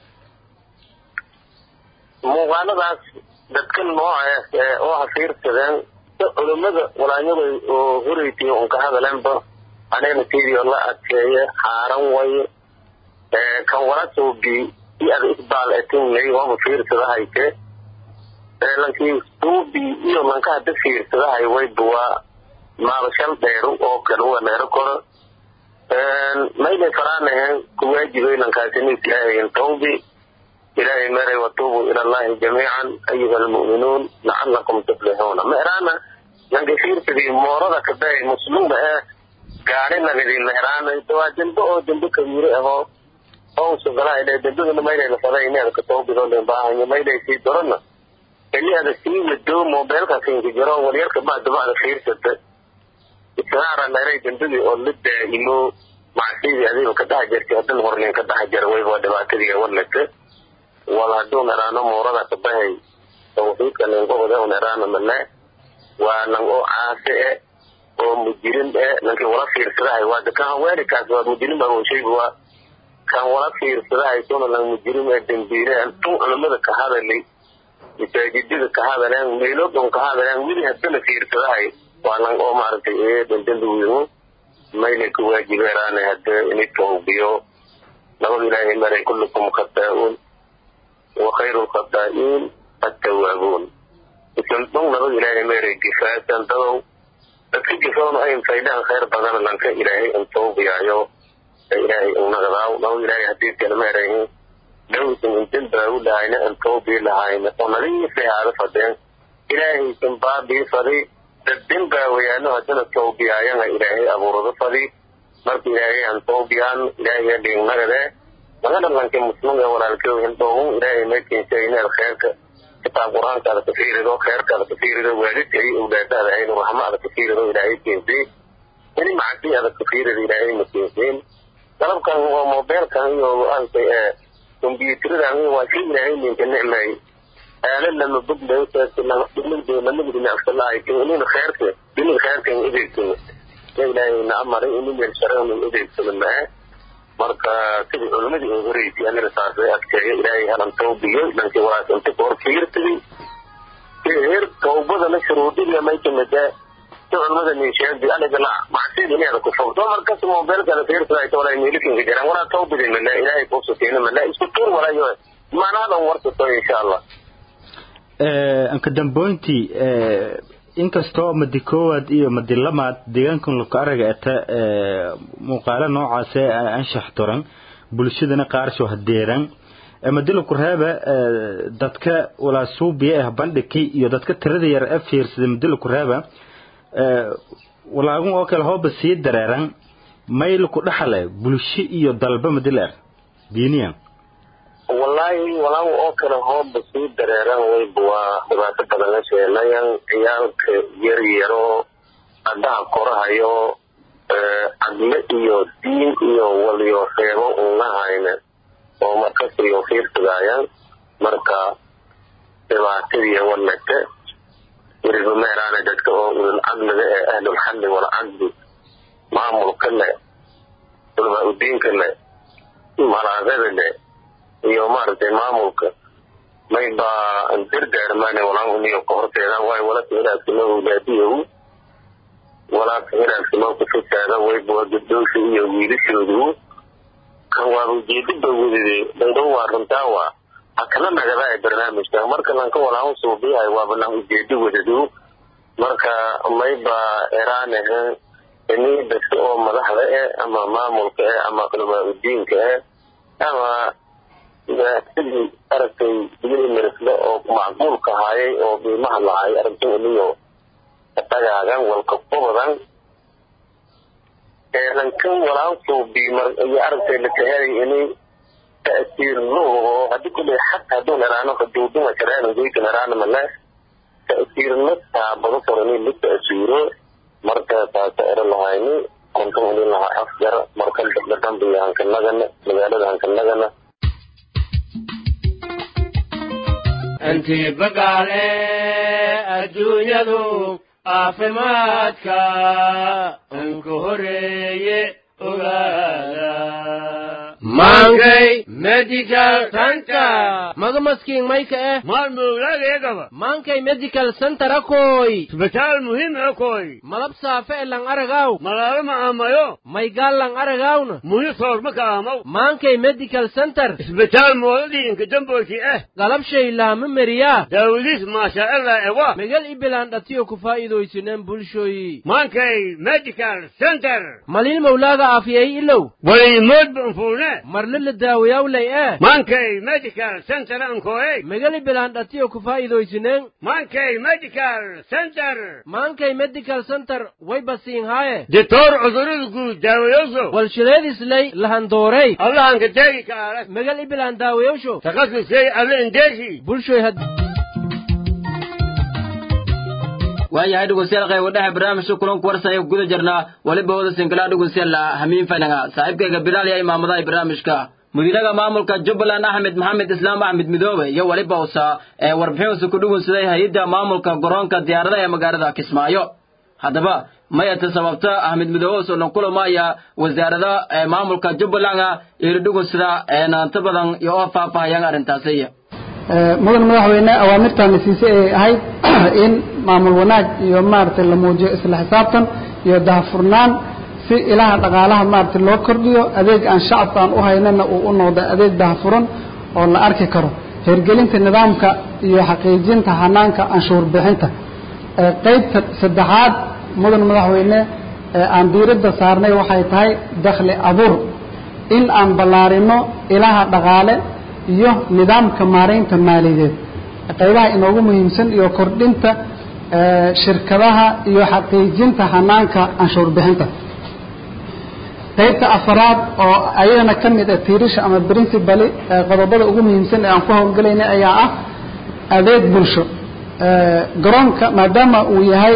Speaker 7: muuqaaladaas dadka noocaas oo hafiirsadeen culimada walaanyada oo horeeyay oo ka hadalanba anayna tiiyo la adkeeye xaaran way ee kan wala soo bi iyo isbaal etin lay oo fiirsadahaye ee lankii suubi iyo manka hada fiirsadahay way duwa maabashan dheer oo kale oo dheer kor een mayne faraanahay ku waajibay lankaasini ilaahay tawbi ilaahay maray watubu ila allahi jamii'an ayyuhal mu'minuun la'allakum tuflihuna meerana lanka fiirsadii moorada ka bay muslimba ah gaari nagadi meerana tawaajinba oo dambe kabiir ah oo sugala ilaa dambe mayne la faday inay ka tawbi oo baahan mayne si dorana
Speaker 11: اللي هذا الشيء ودو موبايلك كان يجرا وليرك بعد بعد خير ستة إسرار أن رأي جندي أو لد إنه مع سيدي هذه وكده جرت هذا الهرنين كده جروي بعد بعد كذي ولك ولا دون أرانا مورا تبهي توفيق أن ينقو ده ونرانا منا ونقو عاسئ ومجرم ده لكن ولا خير سلاح وهذا كان وين كان مجرم أو شيء هو كان ولا خير سلاح يكون لنا مجرم الدنبيرة أنتم أنا ماذا كهذا اللي يتجدد كهذا لان ميلودهم كهذا لان وين هتنا خير سلاح وأنا أقوم أعرف إيه بندلوه ما يلك واجب رانا هذا إنكم بيو لو إلهي مري كلكم خطاؤون وخير الخطائين التوابون إسلامتم لو إلهي مري كفاية تنتظروا لكن كفاية أي فايدة خير بدل لنك إلهي أنتم بيعيو إلهي أنغضاو لو إلهي هديد كلمة رأيه لو سنتين باو لهاينا أنتم بي لهاينا ونري في هذا فدين إلهي سنباب بي صدي تدين باويانو هدنا التوبيعيان إلهي أبو رضا صدي مرد إلهي أنتم بيان إلهي يدين نغده مغانا لنك مسلمة ولا الكو هنتوهم إلهي ميكين شاينا الخير كتاب قرآن كذا كثير ذو خير كذا كثير ذو وعدت أي أولاد هذا عين ورحمة هذا كثير ذو إلهي كينسي يعني معدي هذا كثير ذو إلهي مكينسين طلب كان هو موبيل كان هو أنت كمبيوتر ذا هو شيء إلهي من النعمة أنا لما بدنا لما بدنا لما بدنا أصلا يكون خير كه بين الخير كان إذا كنا إلهي نعمر إني من شرهم من إذا كنا marka sidii culimadii ugu horeysay aan rasaasay agteeyay ilaahay halan tawbiyo lankii walaas inta kor fiirtay heer tawbada la shuruudiyay ma kamida culimada niisheed anaga la macsiid inay ku fogdo marka si mobilka la fiirtay ay tawlay meelkin jiraan wala tawbadin ma ilaahay ku soo ma isku tuur wala yo maanaada warta to insha Allah
Speaker 10: ee anka damboynti ee inkastoo madikoowad iyo madilamaad deegaankan loo araga eta muuqaala noocaas ah anshax toran bulshadana qaar soo hadeeran madilo ku reeba dadka wala suubiye ah bandhigay iyo dadka tirada yar ee fiirsada madilo ku reeba walaagun oo kale hoob sii dareeran mayl ku dhaxlay bulsho iyo dalba madilar diiniyan
Speaker 11: والله ولو أكل هو بسيط دريران ويبوا دبعت بدنا شيء لا ين يالك يريرو أدا كره يو أدلة يو دين يو وليو خيرو الله هينه وما كسر يو خير سجايان مركا دبعت يو ولك يريد ما رانا جت أو الأمن أهل الحل والعقد ما ملكنا ولما الدين كنا ما رأينا iyo maartay maamulka may ba dirgaarmaane walaan uniyo qorteeda way wala tiiraasimo wadaadiyo wala tiiraasimo ku fitada way boo gudooshi iyo wiilashoodu kan waa ujeedada wadide dadoo waa runtaa akana nagada barnaamijka marka lan ka walaan soo biyahay waa banaan ujeedada wadadu marka may ba eraane inay dadka oo madaxda ah ama maamulka ama kulma diinka ama sidii aragtay digri marisla oo macquul ka hayay oo biimaha lahay aragtay inuu tagaagan walka qodan ee lankan walaan soo biimar iyo aragtay la tahay inay ta'siir loo hadii kulli xataa haduu naraano qaduudin ma karaan go'ayta naraano mala ta'siir nafta bado qorani la ta'siiro marka taas era lahayni konton ilaa laha afjar marka dadkan biyaan kan nagana magaalada kan nagana
Speaker 12: أنت بقالي الدنيا ذو عافماتك انكهري أغالا مانكي ميديكال سنتر
Speaker 13: ماذا مسكين مايك ايه
Speaker 12: مال مولاك ايه قبا
Speaker 13: مانكي ميديكال سنتر اكوي
Speaker 12: سبتال مهم اكوي
Speaker 13: ملاب صافع لن ارغاو
Speaker 12: ملاب ما امايو
Speaker 13: مايقال لن ارغاونا
Speaker 12: مهي صور مكا اماو
Speaker 13: مانكي ميديكال سنتر
Speaker 12: سبتال مولدي انك جنبوكي اه
Speaker 13: قلب شيء لا ممريا
Speaker 12: دوليس ما شاء الله ايوا
Speaker 13: ميقال إبلان داتيو كفايدو يسنين بلشوي
Speaker 12: مانكي ميديكال سنتر
Speaker 13: مالين مولاك عافية إلو
Speaker 12: ولي مود بانفونه
Speaker 13: مرلل الداوية ولي اه
Speaker 12: مانكي ميديكال سنتر انكوي
Speaker 13: ميقال إبلان داتيو كفايدو يسنين
Speaker 12: مانكي ميديكال سنتر
Speaker 13: مانكي ميديكال سنتر وي بسين هاي
Speaker 12: دكتور عذر الجود داويوشو
Speaker 13: والشريد سلي لهان دوري
Speaker 12: الله انك تاجي كارك
Speaker 13: ميقال إبلان داويوشو
Speaker 12: تخصص شيء على انديشي
Speaker 13: بلشوي هد
Speaker 1: waayahay dhegeystayaal qayb dhexe barnaamijka kulanka warsanaya guda jirnaa waliba wada sinkala dhegeystayaal hamiin fanaga saaxiibkayga Bilaal iyo imaamada barnaamijka mudiraga maamulka Jubbaland Axmed Maxamed Islaam Axmed Midoobe iyo waliba usa ee warbixin ku dhugeysaday hay'adda maamulka garoonka diyaaradaha ee magaalada Kismaayo haddaba mayata sababta Axmed Midoobe soo kulmaya wasaaradda maamulka Jubbaland ee dhugunsada ee naanta badan iyo faahfaahin arintaasi
Speaker 14: mudan madaxweyne awaamirtan siisay ay ahayd in maamul wanaag iyo maartay la muujiyo isla xisaabtan iyo daahfurnaan si ilaha dhaqaalaha maartay loo kordhiyo adeeg aan shacabka aan u haynana uu u noqdo adeeg daahfuran oo la arki karo hirgelinta nidaamka iyo xaqiijinta hanaanka anshuur bixinta qaybta saddexaad mudan madaxweyne aan diiradda saarnay waxay tahay dakhli abuur in aan ballaarino ilaha dhaqaale iyo nidaamka maareynta maaliyadeed qaybaha inoogu muhiimsan iyo kordhinta shirkadaha iyo xaqiijinta hanaanka anshuur bixinta qaybta afraad oo ayadana ka mid ah tiirisha ama principal qodobada ugu muhiimsan ee aan ku howlgalaynay ayaa ah adeeg bulsho garoonka maadaama uu yahay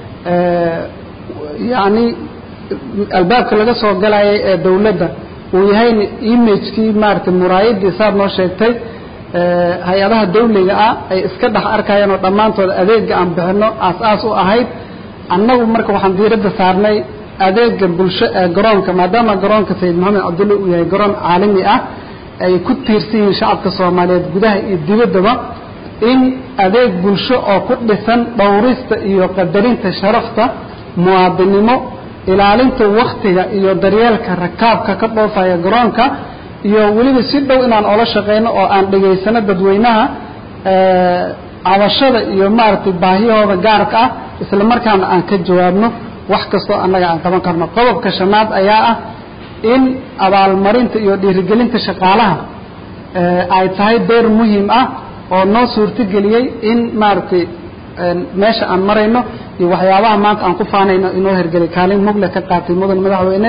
Speaker 14: yani albaabka laga soo galayay ee dawladda uu yahay image-kii maartay muraayadii saad noo sheegtay hay-adaha dawliga ah ay iska dhex arkayaan oo dhammaantood adeega aan bixino aas-aas u ahayd annagu marka waxaan diiradda saarnay adeega bulsho ee garoonka maadaama garoonka sayid maxamed cabdulle uu yahay garoon caalami ah ay ku tiirsan yihiin shacabka soomaaliyeed gudaha iyo dibaddaba in adeeg bulsho oo ku dhisan dhowrista iyo qadarinta sharafta muwaadinimo ilaalinta waqtiga iyo daryeelka rakaabka ka dhoofaya garoonka iyo waliba si dhow inaan ola shaqeyno oo aan dhageysano dadweynaha ee cabashada iyo maartay baahiyahooda gaarka ah isla markaana aan ka jawaabno wax kasto annaga aan qaban karno qodobka shanaad ayaa ah in abaalmarinta iyo dhiirigelinta shaqaalaha ee ay tahay door muhiim ah oo noo suurtageliyay in maartay meesha aan marayno iyo waxyaabaha maanta aan ku faanayno inoo hergelay kaalin mugle ka qaatay mudan madaxweyne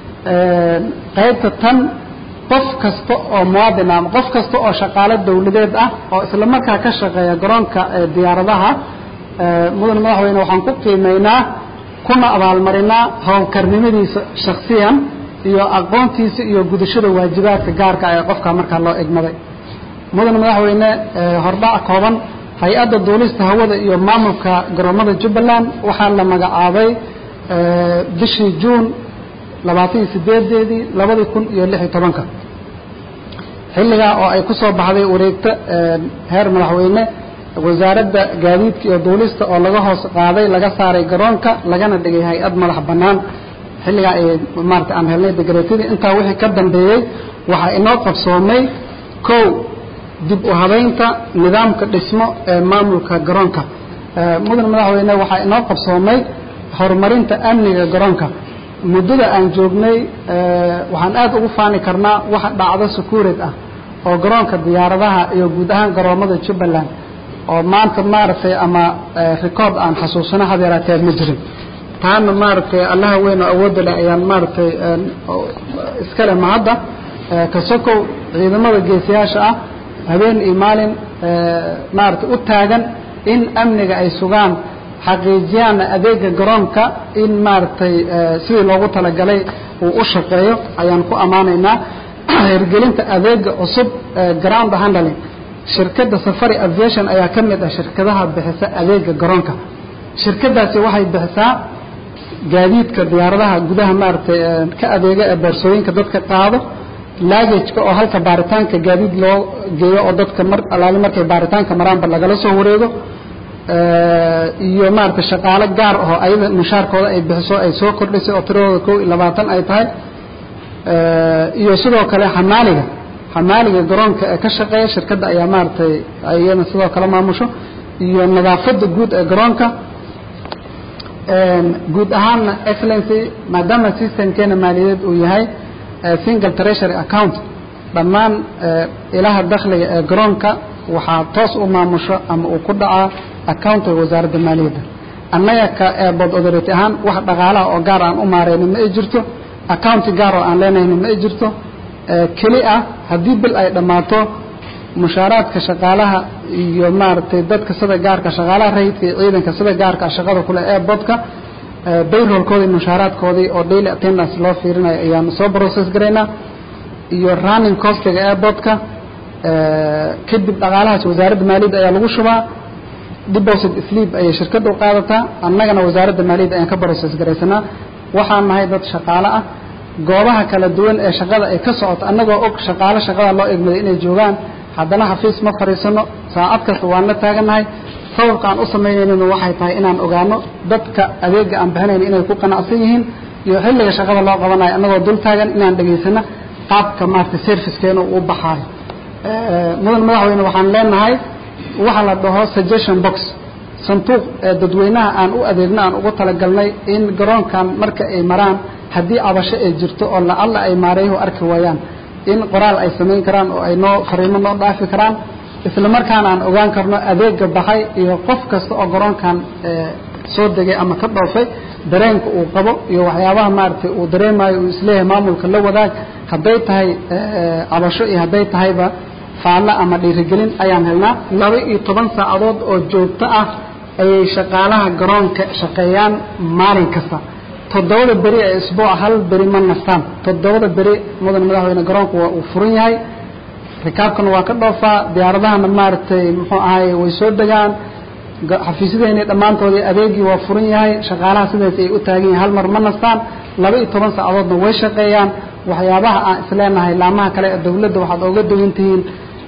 Speaker 14: qaybta tan qof kasta oo muwaadin ah qof kasta oo shaqaale dawladeed ah oo isla markaa ka shaqeeya garoonka diyaaradaha mudan madaxweyne waxaan ku qiimeynaa kuna abaalmarinaa howlkarnimadiisa shakhsiyan iyo aqoontiisa iyo gudashada waajibaadka gaarka ah ee qofka markaa loo egmaday mudan madaxweyne hordhac kooban hay-adda duulista hawada iyo maamulka garoomada Jubbaland waxaa la magacaabay bishii Juun labaatan iyo sideedeedii labada kun iyo lix iyo tobanka xilliga oo ay ku soo baxday wareegta heer madaxweyne wasaaradda gaadiidka iyo duulista oo laga hoos qaaday laga saaray garoonka lagana dhigay hay-ad madax bannaan xilliga ay maartay aan helnay degreetadii intaa wixii ka dambeeyay waxaa inoo qabsoomay kow dib u habeynta nidaamka dhismo ee maamulka garoonka mudan madaxweyne waxaa inoo qabsoomay horumarinta amniga garoonka muddada aan joognay waxaan aad ugu faani karnaa waxa dhacdo security ah oo garoonka diyaaradaha iyo guud ahaan garoomada Jubbaland oo maanta maartay ama record aan xasuusano hadeeraatee ma jirin taana maartay allaha weyn oo awood leh ayaan maartay iska leh mahadda ka sokow ciidamada geesiyaasha ah habeen iyo maalin maartay u taagan in amniga ay sugaan xaqiijiyaan adeega garoonka in maartay sidii loogu talagalay uu u shaqeeyo ayaan ku amaanaynaa hirgelinta adeega cusub ground handling shirkadda Safari Aviation ayaa ka mid ah shirkadaha bixisa adeega garoonka shirkadaasi waxay bixisaa gaadiidka diyaaradaha gudaha maartay ka adeega ee boorsooyinka dadka qaado laagajka oo halka baaritaanka gaadiid loo geeyo oo dadka mar alaali markay baaritaanka maraanba lagala soo wareego iyo maartay shaqaale gaar ah oo ayada mushaarkooda ay bixiso ay soo kordhisay oo tiradooda kow iyo labaatan ay tahay iyo sidoo kale xamaaliga xamaaliga garoonka ee ka shaqeeya shirkadda ayaa maartay ayana sidoo kale maamusho iyo nadaafadda guud ee garoonka guud ahaan excellency maadaama systemkeena maaliyadeed uu yahay single treasury account dhammaan ilaha dakhliga ee garoonka waxaa toos u maamusho ama uu ku dhacaa accountka wasaaradda maaliyadda annaga ka board authority ahaan wax dhaqaalaha oo gaar aan u maareyno ma jirto account gaar oo aan leenahay ma jirto keli ah haddii bil ay dhamaato mushaaraadka shaqaalaha iyo maaragtay dadka sida gaarka shaqaalaha rayidka iyo ciidanka sida gaarka shaqada kule ee bodka payrollkoodii mushaaraadkoodii oo daily attendance loo fiirinayo ayaan soo process garaynaa iyo running costiga ee bodka kadib dhaqaalahaas wasaaradda maaliyadda ayaa lagu shubaa deposit slip ayay shirkaddu qaadataa annagana wasaaradda maaliyadda ayaan ka process garaysanaa waxaan nahay dad shaqaale ah goobaha kala duwan ee shaqada ay ka socoto annagoo og shaqaale shaqada loo egmaday inay joogaan haddana xafiis ma fariisano saacad kasta waan la taagannahay sababka aan u sameeyeynina waxay tahay inaan ogaano dadka adeega aan bixinayno inay ku qanacsan yihiin iyo xilliga shaqada loo qabanayo annagoo dul taagan inaan dhegaysano qaabka maaragtay servicekeena uu baxaayo mudan madaxweyne waxaan leenahay waxa la dhaho suggestion box sanduuq dadweynaha aan u adeegno aan ugu talagalnay in garoonkan marka ay maraan haddii cabasho ay jirto oo lacalla ay maareeyuhu arki waayaan in qoraal ay samayn karaan oo ay noo fariimo noo dhaafi karaan isla markaana aan ogaan karno adeega baxay iyo qof kasta oo garoonkan soo degay ama ka dhoofay dareenka uu qabo iyo waxyaabaha maaragtay uu dareemayo uu isleeyahay maamulka la wadaag hadday tahay cabasho iyo hadday tahayba faallo ama dhiirigelin ayaan helnaa laba iyo toban saacadood oo joogto ah ayay shaqaalaha garoonka shaqeeyaan maalin kasta toddobada beri ee isbuuca hal beri ma nastaan toddobada beri mudan madaxweyne garoonku waa uu furan yahay rikaabkana waa ka dhoofaa diyaaradahana maaragtay muxuu ahaay way soo degaan xafiisyadeenii dhammaantoodii adeegii waa furan yahay shaqaalaha sidaas ay u taagan yihiin hal mar ma nastaan laba iyo toban saacadoodna way shaqeeyaan waxyaabaha aan isleenahay laamaha kale ee dawladda waxaad ooga duwan tihiin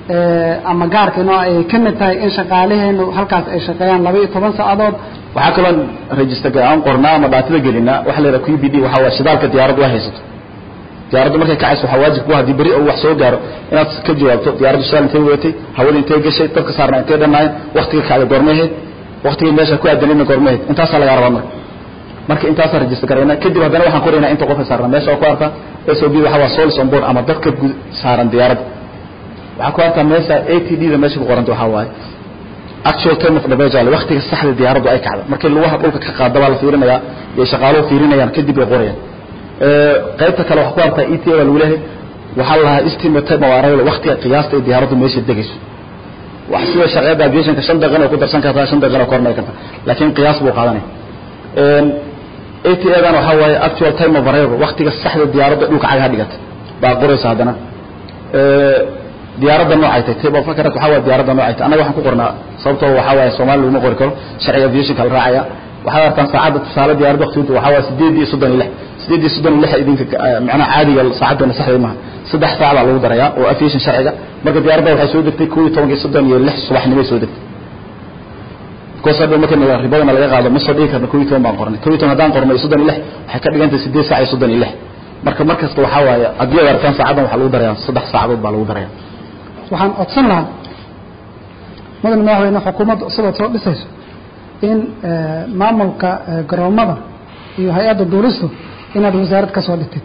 Speaker 14: ama gaarkiinoo ay ka mid tahay in shaqaalaheenu halkaas ay shaqeeyaan laba iyo toban saacadood
Speaker 3: waxaa kaloo register aan qornaa ama dhaatada gelinaa waxa la yidhaha Q B D waxa waa shidaalka diyaaraddu ay haysato diyaaraddu markay kacayso waxaa waajib ku ah haddii beri uu wax soo gaaro inaad ka jawaabto diyaaraddu shidaal intay wadatay hawada intay gashay dadka saarna intay dhannaayeen waqtiga kacday goormaheed waqtiga meesha ku aadanina goormaheed intaasaa laga rabaa marka marka intaasaa register garayna kadib haddana waxaan qoraynaa inta qof saarna meesha oo ku arka S O B waxa waa souls on board ama dadka saaran diyaaradda waxaa ku arkaa meesha A T D da meesha ku qoranta waxaa waaye actual time of the vessel waqtiga saxda diyaaraddu ay kacdo markii lugaha dhulka ka qaada baa la fiirinayaa iyo shaqaaluhu fiirinayaan kadib ay qorayaan ee qaybta kale waxa ku arkaa E T A lagu leeyahay waxa la estimate time waa aragay waqtiga qiyaasta ee diyaaraddu meesha degayso wax sida shaqada aviation ka shan daqiiqo ku darsan kartaa shan daqiiqo kornay kartaa laakiin qiyaas buu qaadanay ee A T A dan waxa waaye actual time of arrival waqtiga saxda diyaaraddu dhulka cagaha dhigata baa qoraysa hadana ee diyaaradda noocay tahay table fakarat waxa waa diyaaradda noocay tahay anaga waxaan ku qornaa sababtoo waxa waa Soomaaliya uma qori karo sharciga aviation kala raacaya waxa arkaan saacada tusaale diyaaradda waqtigeedu waxa waa sideed iyo soddon iyo lix sideed iyo soddon iyo lix idinka macna caadiga saacadana saxda ma saddex saac baa lagu darayaa oo aviation sharciga marka diyaaradda waxay soo degtay koob iyo toban iyo soddon iyo lix subaxnimo soo degtay koosada marka naga ribadana laga qaado ma soo dhigi karno koob iyo toban baan qornay koob iyo toban hadaan qornay soddon iyo lix waxay ka dhigantay sideed saac iyo soddon iyo lix marka markasta waxa waaye haddii ay arkaan saacadan waxa lagu darayaa saddex saacadood baa lagu darayaa
Speaker 14: waxaan codsan lahaa mudan madaxweyne xukuumadda cusubad soo dhisayso in maamulka garoomada iyo hay-adda duulistu inaad wasaarad ka soo dhigtid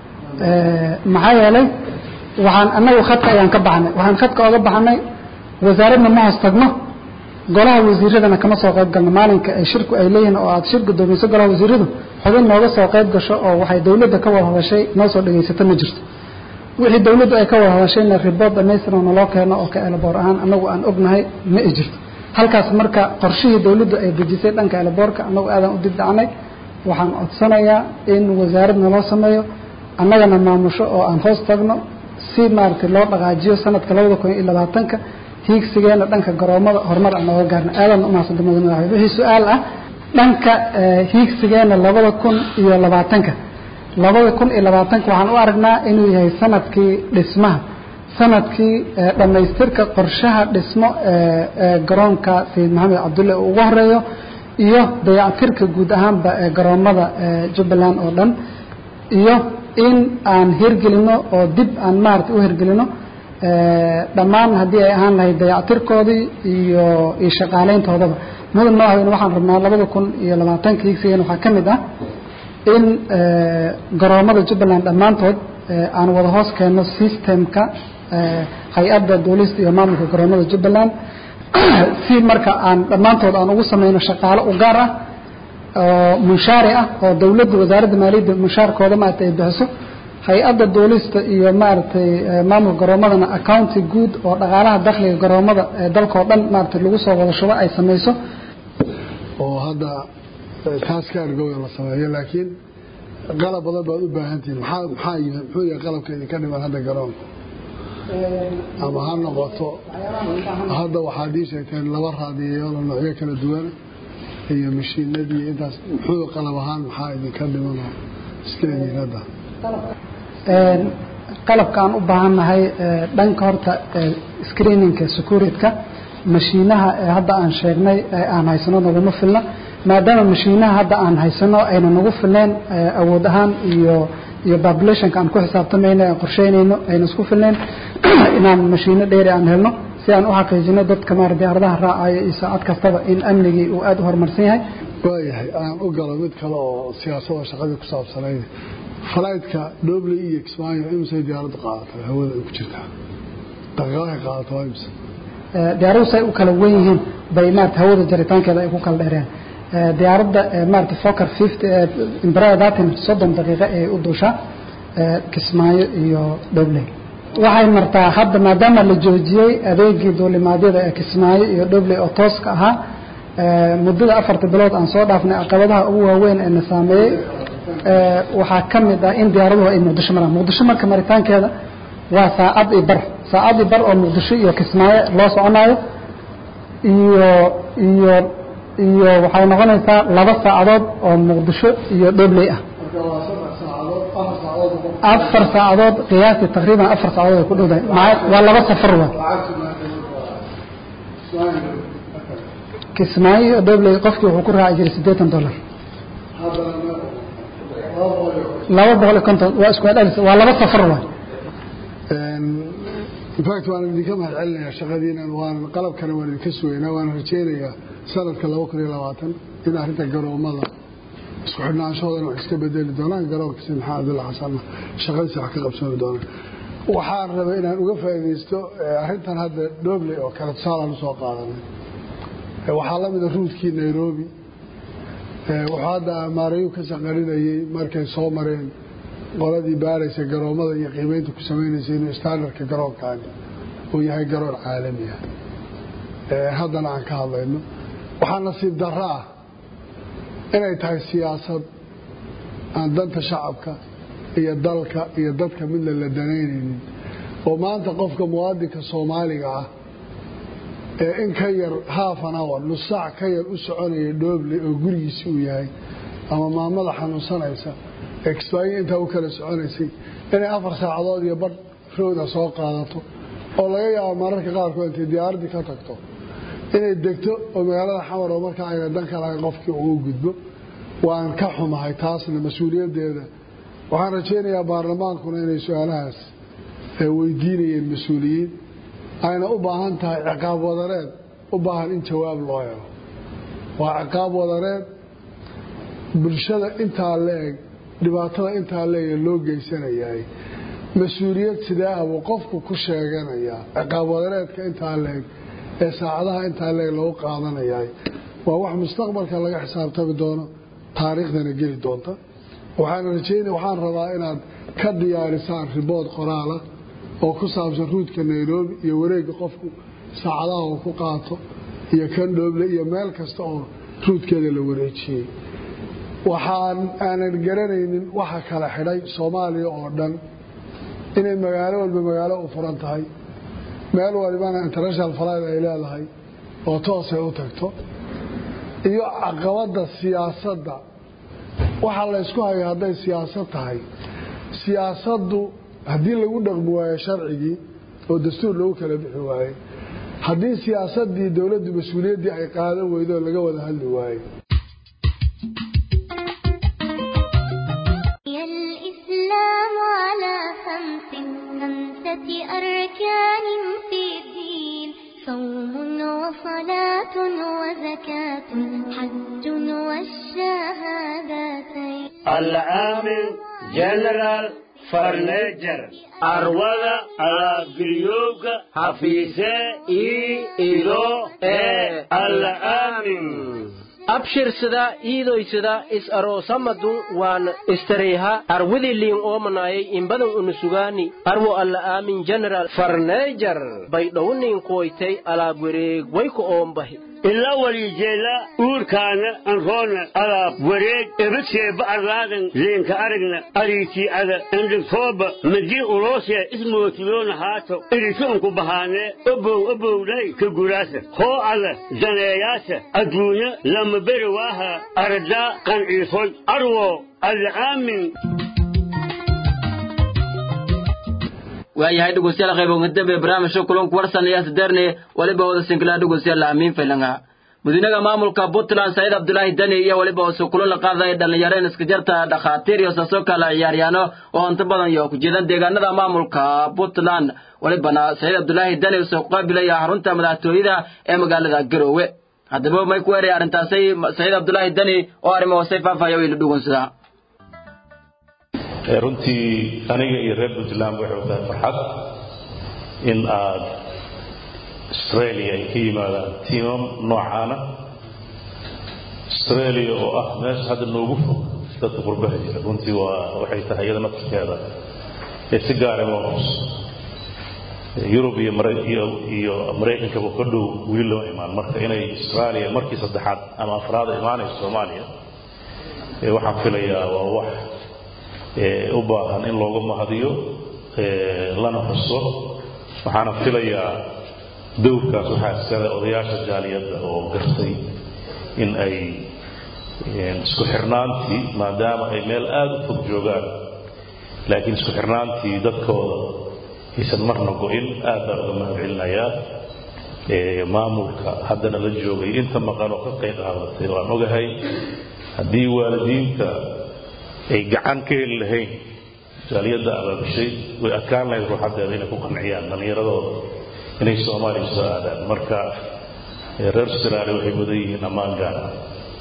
Speaker 14: maxaa yeelay waxaan annagu khadka ayaan ka baxnay waxaan khadka oga baxnay wasaaradna ma hoos tagno golaha wasiiradana kama soo qayb galno maalinka ay shirku ay leeyihiin oo aad shir guddoomiso golaha wasiiradu xubin nooga soo qayb gasho oo waxay dawladda ka wada hadashay noo soo dhagaysato ma jirto wixii dawladdu ay ka wada hadashayna report dhammaystiran naloo keeno oo ka eelaboor ahaan annagu aan ognahay ma i jirto halkaas marka qorshihii dawladdu ay dejisay dhanka eelaboorka annagu aadaan u dibdhacnay waxaan codsanayaa in wasaarad naloo sameeyo annagana maamusho oo aan hoos tagno si maaragtay loo dhaqaajiyo sanadka labada kun iyo labaatanka hiigsigeena dhanka garoomada horumar aan nooga gaarna aadan u mahadsan madaxweyne madaxweyne wixii su-aal ah dhanka hiigsigeena labada kun iyo labaatanka labada kun iyo labaatanka waxaan u aragnaa inuu yahay sanadkii dhismaha sanadkii dhammaystirka qorshaha dhismo ee garoonka sayid maxamed cabdulle uu ugu horeeyo iyo dayactirka guud ahaanba ee garoomada jubbaland oo dhan iyo in aan hirgelino oo dib aan maaragtay u hirgelino dhammaan haddii ay ahaan lahayd dayactirkoodii iyo iyo shaqaaleyntoodaba mudan madaxweyne waxaan rabnaa labada kun iyo labaatanka hiigsigeena waxaa ka mid ah in garoomada jubbaland dhammaantood aan wada hoos keenno systemka hay-adda duulista iyo maamulka garoomada jubbaland si marka aan dhammaantood aan ugu sameyno shaqaalo u gaar ah oo munshaari ah oo dawladda wasaaradda maaliyadda munshaarkooda maarata ay bixiso hay-adda duulista iyo maaragtay maamul garoomadana accounti guud oo dhaqaalaha dakhliga garoomada ee dalka oo dhan maaragtay lagu soo wada shubo ay samayso
Speaker 15: oo hadda taas ka argowda la sameeyo laakiin qalab badan baad u baahan tihiin maxaa maxaa yihiin muxuu yahay qalabka idinka dhiman hadda garoonka ama ha noqoto hadda waxaad ii sheegteen laba raadiyayaal oo noocyo kala duwan iyo mashiinadii intaas muxuu qalab ahaan maxaa idinka dhiman oo iska yihiin hadda
Speaker 14: qalabka aan u baahannahay dhanka horta screeningka securityka mashiinaha hadda aan sheegnay aan haysano naguma filna maadaama mashiinaha hadda aan haysano ayna nagu filneen awood ahaan iyo iyo populationka aan ku xisaabtamayno aan qorsheynayno ayna isku filneen inaan mashiino dheeri aan helno si aan u xaqiijino dadka maaragtay diyaaradaha raacayo iyo saacad kastaba in amnigii uu aad u horumarsan yahay
Speaker 15: waayahay aan u galo mid kale oo siyaasadda shaqadii ku saabsanayd flightska Dublin iyo Kismaayo imsay diyaaradda qaadatay hawada ay ku jirtaa daqiiqadaha qaadatay imsay
Speaker 14: diyaaruhu say u kala weyn yihiin bay maaragtay hawada jaritaankeeda ay ku kala dheereen diyaaradda maaragtay Fokker fifty Embraer thirteen soddon daqiiqo ay u duushaa Kismaayo iyo Dublin waxay martaa hadda maadaama la joojiyay adeegii duulimaadyada ee Kismaayo iyo Dublin oo tooska ahaa muddada afarta bilood aan soo dhaafnay caqabadaha ugu waaweyn ee na saameeyay waxaa ka mid ah in diyaaraduhu ay muqdisho maraan muqdisho marka maritaankeeda waa saacad iyo bar saacad iyo bar oo muqdisho iyo Kismaayo loo soconayo iyo iyo iyo waxay noqonaysaa laba saacadood oo muqdisho iyo Dublin ah afar saacadood qiyaastii taqriiban afar saacadood ay ku dhowdahay waa laba safar waa Kismaayo Dublin qofkii wuxuu ku raaci jiray siddeetan dollar laba boqol iyo konton waa isku dhalis waa laba safar waa
Speaker 15: in fact waan idinka mahadcelinayaa shaqadiinan waan qalabkana waan idinka sugaynaa waan rajaynayaa sanadka laba kun iyo labaatan in arrinta garoomada isku xidhnaanshahoodan wax iska bedeli doonaan garoonka si maxaa Abdulla Xasan shaqadiisa wax ka qabsoomi doonaan waxaan rabay inaan uga faa'iidaysto arrintan hadda Dublin oo kala tusaalaan usoo qaadanay waxaa la mid ah ruutkii Nairobi wuxuu hadda maarayu ka shaqarinayay markay soo mareen qoladii baaraysa garoomada iyo qiimeynta ku samaynaysa inuu standardka garoonkaani uu yahay garoon caalami ah haddana aan ka hadlayno waxaa nasiib darro ah inay tahay siyaasad aan danta shacabka iyo dalka iyo dadka midna la danaynaynin oo maanta qofka muwaadinka Soomaaliga ah ee in ka yar half an hour nus saac ka yar u soconaya Dublin oo gurigiisa uu yahay ama maamada xanuunsanaysa Kismaayo inta u kala soconaysay inay afar saacadood iyo bar rooda soo qaadato oo laga yaabo mararka qaarkood inay diyaaradii ka tagto inay degto oo magaalada xamar oo marka ay dan kale qofkii ugu gudbo waan ka xumahay taasna mas'uuliyadeeda waxaan rajaynayaa baarlamaankuna inay su'aalahaas ay weydiinayeen mas'uuliyiin ayna u baahan tahay ciqaab wadareed u baahan in jawaab loo helo waa ciqaab wadareed bulshada intaa leeg dhibaatada intaa leeg loo geysanayaa mas'uuliyad sidee ah uu qofku ku sheeganayaa ciqaab wadareedka intaa leeg ee saacadaha intaa leeg loo qaadanayaa waa wax mustaqbalka laga xisaabtami doono taariikhdana geli doonta waxaan rajaynayaa waxaan rabaa inaad ka diyaarisaan report qoraal ah oo ku saabsan ruudka Nairobi iyo wareegga qofku saacadaha uu ku qaato iyo kan Dublin iyo meel kasta oo ruudkeeda la wareejiyay waxaan aanan garanaynin waxa kala xidhay Soomaaliya oo dhan inay magaalo walba magaalo u furan tahay meel walbana international flight ay leedahay oo toos ay u tagto iyo caqabada siyaasadda waxa la isku hayo haday siyaasad tahay siyaasaddu haddii lagu dhaqmi waayo sharcigii oo dastuur lagu kala bixi waayo haddii siyaasaddii dowladdu mas'uuliyaddii ay qaadan weydo laga wada hadli waayo
Speaker 16: أركان في الدين صوم وصلاة وزكاة حج والشهادتين
Speaker 12: العامل جنرال فرنيجر أروضة على قريوك حفيظة إي إلو إي العامل
Speaker 13: abshir sida iidoy sida is aroosamadun waan istareeha arwidi liin oomanayay inbadan unusugaani arwo alla aamin general farneejar bay dhownin qoytay alaab wareeg way ku oombahi
Speaker 12: إلا وليجيلا أوركانا أنرونا على وريد إبتشي بأرلادن زين كأرقنا أريتي على عندك صوبة مجي أوروسيا اسمه تلون هاتو إريسونكو بهانة أبو أبو لي كقراسة هو على زناياسة أدونا لما برواها أردا كان إيصول أروو العامن
Speaker 1: waayahay dhegeystayaal qayb uga dambe barnaamijka kulanka warsanaya sadarne waliba wada sinkala dhegeystayaal amiin filanga mudanaga maamulka Puntland Said Abdullahi Dani iyo waliba soo kulan la qaaday dhalinyarada iska jarta dhaqaatiir iyo soo kala ciyaaryaano oo inta badan iyo ku jeedan deegaanada maamulka Puntland waliba Said Abdullahi Dani soo qaabilay xarunta madaxtooyada ee magaalada Garowe hadaba may ku weeray arintaasay Said Abdullahi Dani oo arrimo wasay faafayo ila dhugunsada
Speaker 17: runtii aniga iyo reer Puntland waxay u tahay farxad in aad Australia ay ka yimaadaan tiimam noocaana Australia oo ah meesha hadda noogu fog dadka qurbaha jira runtii waa waxay tahay iyada nafteeda ee si gaar ah loo Europe iyo iyo Mareykanka oo ka dhow wiil loo imaan marka inay Australia markii saddexaad ama afraad imaanay Soomaaliya ee waxaan filayaa waa wax u baahan in looga mahadiyo lana xuso waxaana filayaa dowrkaas waxaa iskale odayaasha jaaliyadda oo gartay in ay isku xirnaantii maadaama ay meel aad u fog joogaan laakiin isku xirnaantii dadkooda aysan marna go'in aad baan uga mahadcelinayaa maamulka haddana la joogay inta maqan oo ka qayb qaadatay waan ogahay haddii waalidiinta ay gacan ka heli lahayn jaaliyadda abaabishay way adkaan lahayd ruuxadeeda inay ku qanciyaan dhallinyaradooda inay Soomaaliya soo aadaan marka reer Australia waxay mudan yihiin ammaan gaar ah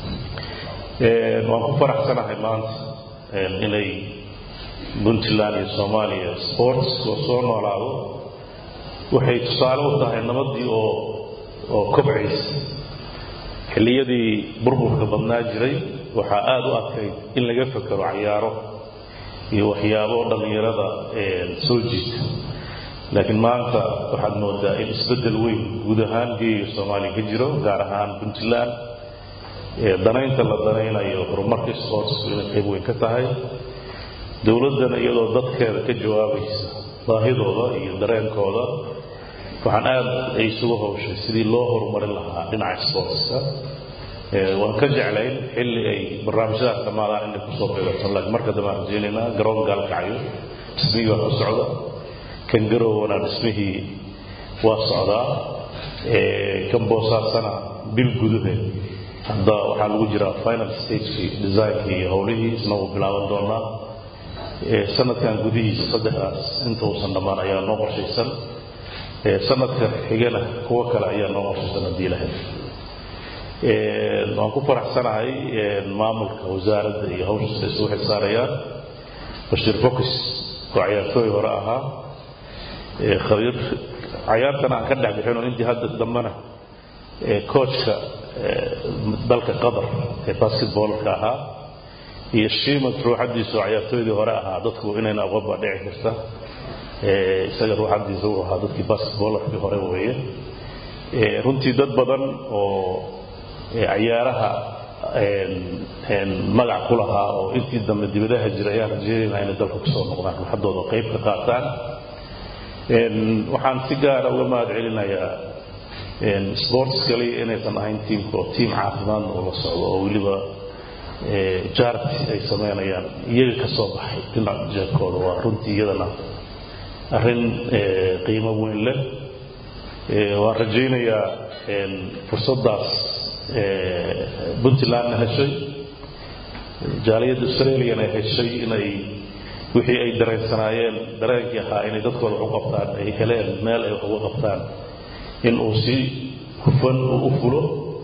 Speaker 17: waan ku faraxsanahay maanta inay Puntland iyo Soomaaliya sports oo soo noolaado waxay tusaale u tahay nabadii oo oo kobcaysa xilliyadii burburka badnaa jiray waxaa aad u adkayd in laga fakaro ciyaaro iyo waxyaabo dhalinyarada soo jiita laakiin maanta waxaad moodaa in isbedel weyn guud ahaan geeyo Soomaaliya ka jiro gaar ahaan Puntland danaynta la danaynayo horumarka sports inay qayb weyn ka tahay dowladana iyadoo dadkeeda ka jawaabaysa baahidooda iyo dareenkooda waxaan aad ay isugu hawshay sidii loo horumarin lahaa dhinaca sportska waan ka jeclayn xilli ay barnaamijyada dhamaadaan inay ku soo qeybqaataan laakiin marka dambe aan rajaynaynaa garoon gaalkacyo dhismihii waa ku socda kan garowana dhismihii waa socdaa kan boosaasana bil gudaheed hadda waxaa lagu jiraa final stagekii designkii iyo howlihii isna wuu bilaaban doonaa sanadkan gudihiisa saddexdaas inta uusan dhammaan ayaa noo qorshaysan sanadka xigana kuwa kale ayaa noo qorshaysan haddii lahayd waan ku faraxsanahay maamulka wasaaradda iyo hawsha isugu xilsaarayaan Bashir Focus oo ciyaartooy hore ahaa khabiir ciyaartan aan ka dhaxbixino intii hadda dambana coachka dalka Qatar ee basketballka ahaa iyo shiimad ruuxadiisu ciyaartooydii hore ahaa dadku inayna aqoon ba dhici karta isaga ruuxadiisu ahaa dadkii basketballka hore weeye runtii dad badan oo ciyaaraha een magac ku lahaa oo intii dambe dibadaha jiray ayaa rajeynayna inay dalka ku soo noqdaan ruuxadooda qayb ka qaataan een waxaan si gaar ah uga mahadcelinayaa een sports kali inaysan ahayn teamka oo team caafimaad oo la socdo oo waliba ee charity ay sameynayaan iyaga ka soo baxay dhinaca jeedkooda waa runtii iyadana arrin qiimo weyn leh waan rajaynayaa in fursadaas Puntland heshay jaaliyadda Australia ay heshay inay wixii ay dareensanaayeen dareenkii ahaa inay dadkooda u qabtaan ay heleen meel ay ugu qabtaan in uu si hufan u fulo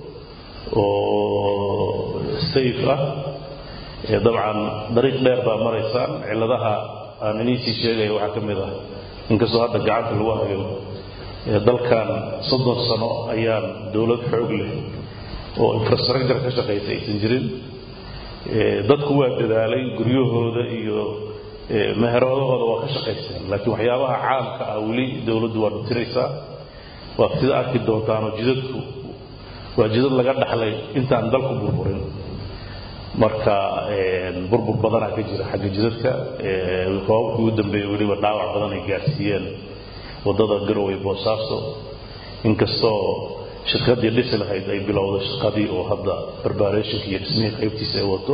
Speaker 17: oo safe ah dabcan dariiq dheer baa maraysaan ciladaha aan inii sheegay waxa kamid ah inkastoo hadda gacanta lagu hayo dalkan soddon sano ayaan dawlad xoog leh oo infrastructure ka shaqeysay aysan jirin dadku waa dadaalay guryahooda iyo meheradooda waa ka shaqeysteen laakiin waxyaabaha caamka ah weli dawladdu waa dhutiraysaa waa sida arki doontaan oo jidadku waa jidad laga dhaxlay intaan dalku burburin marka burbur badan ka jira xagga jidadka roobabkii ugu dambeeyay weliba dhaawac badan ay gaarsiiyeen wadada Garowe Boosaaso inkastoo shirkadii dhisi lahayd ay bilowday shaqadii oo hadda preparation iyo dhismihii qaybtiisa ay wato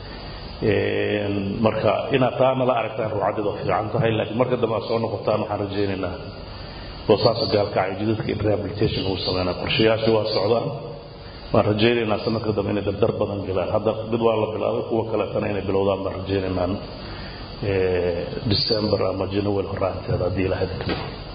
Speaker 17: marka inaad taana la aragtaan ruucadda fiican tahay laakiin marka dambe soo noqotaan waxaan rajaynaynaa Boosaaso gaalkacay jidadka rehabilitation uu sameeyay qorshayaasha waa socdaan waan rajaynaynaa sanadka dambe inay dardar badan galaan hadda dad waa la bilaabay kuwa kale tan inay bilowdaan baan rajaynaynaa ee December ama January horaanteeda hadii la hadlo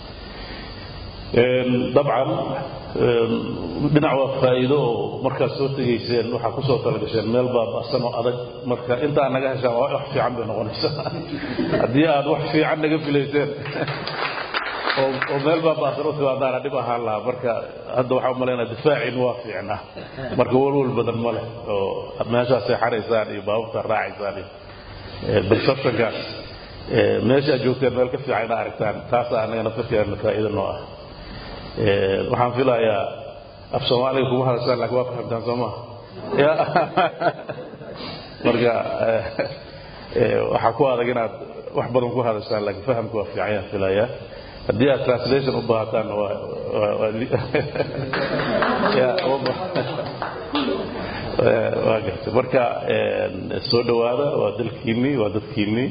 Speaker 17: een dabcan dhinaca waa faa'iido marka soo tageyseen waxa ku soo talagasheen meel baabaasan oo adag marka inta naga heshaa wax fiican bay noqonaysaa hadii aad wax fiican naga filayseen oo meel baabaasan oo waadana dib ahaan la marka hadda waxa u maleynaa difaacin waa fiicna marka walwal badan ma leh oo meeshaas ay xareysaan iyo baabta raacisaan بالصفة قاس ماشي أجوك مالك في عين عرفتان تاسع أنا نفكر إن فائدة نوع وحن في لا يا أبصم عليكم هذا سؤال لك واقف حتى زمان يا مرجع وحكوا هذا جنا وحبرهم هذا سؤال لك فهم كوا في عين في لا يا دي translation أبغاتان و يا أبغى واجهت مركا السود هذا ودلكيني ودلكيني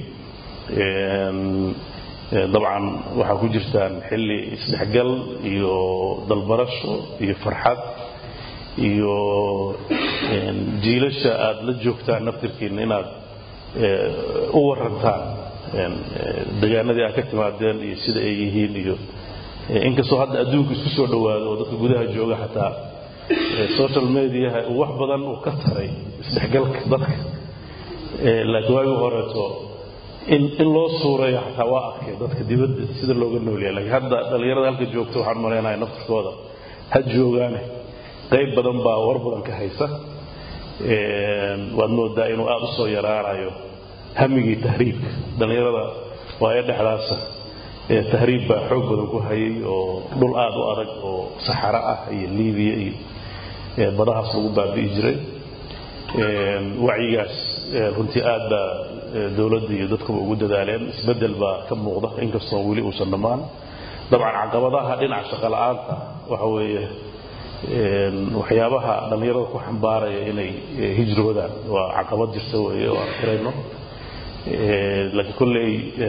Speaker 17: طبعا waxaa ku jirtaan xilli isdhexgal iyo dalbarasho iyo farxad iyo jiilasha aad la joogtaan naftirkiina inaad u warantaan deegaanadii aad ka timaadeen iyo sida ay yihiin iyo inkastoo hadda adduunku isku soo dhawaado oo dadka gudaha jooga xataa social media wax badan uu ka taray isdhexgalka dadka laakiin way horeeto in in loo suureeyo xataa waa arkay dadka dibadda sida looga noolyahay laakiin hadda dhalinyarada halka joogto waxaan maleynayaa naftirkooda ha joogaan qayb badan baa war badan ka haysa ee waad moodaa inuu aad u soo yaraanayo hamigii tahriibka dhalinyarada waa ay dhexdaasa ee tahriib baa xoog badan ku hayay oo dhul aad u adag oo saxara ah iyo Liibiya iyo badahaas lagu baabi'i jiray ee wacyigaas runtii aad baa dawladda iyo dadku ugu dadaaleen isbedel baa ka muuqda inkastoo weli uusan dhamaan dabcan caqabadaha dhinaca shaqo la'aanta waxa weeye een waxyaabaha dhalinyarada ku xambaaraya inay hijroodaan waa caqabad jirta weeye oo arkayno ee laakiin kulay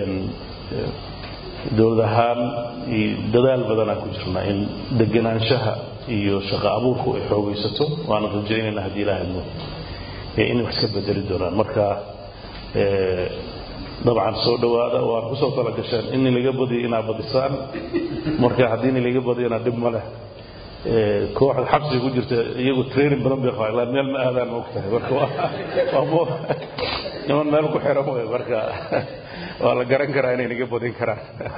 Speaker 17: dawladahan dadaal badan ku jirna in deganaanshaha iyo shaqo abuurku ay xoogaysato waan rajaynaynaa hadii ilaahay noo ee in wax ka bedeli doonaan marka ee dabcan soo dhawaada waan ku soo tala gashaan in laga badiyo ina badisaan marka hadii laga badiyo ina dib ma leh ee koox xabsi ku jirta iyagu training badan bay qaalaan meel ma aadaan ma ogtahay marka waa waa niman meel ku xiran way marka waa la garan karaa inay naga badin karaan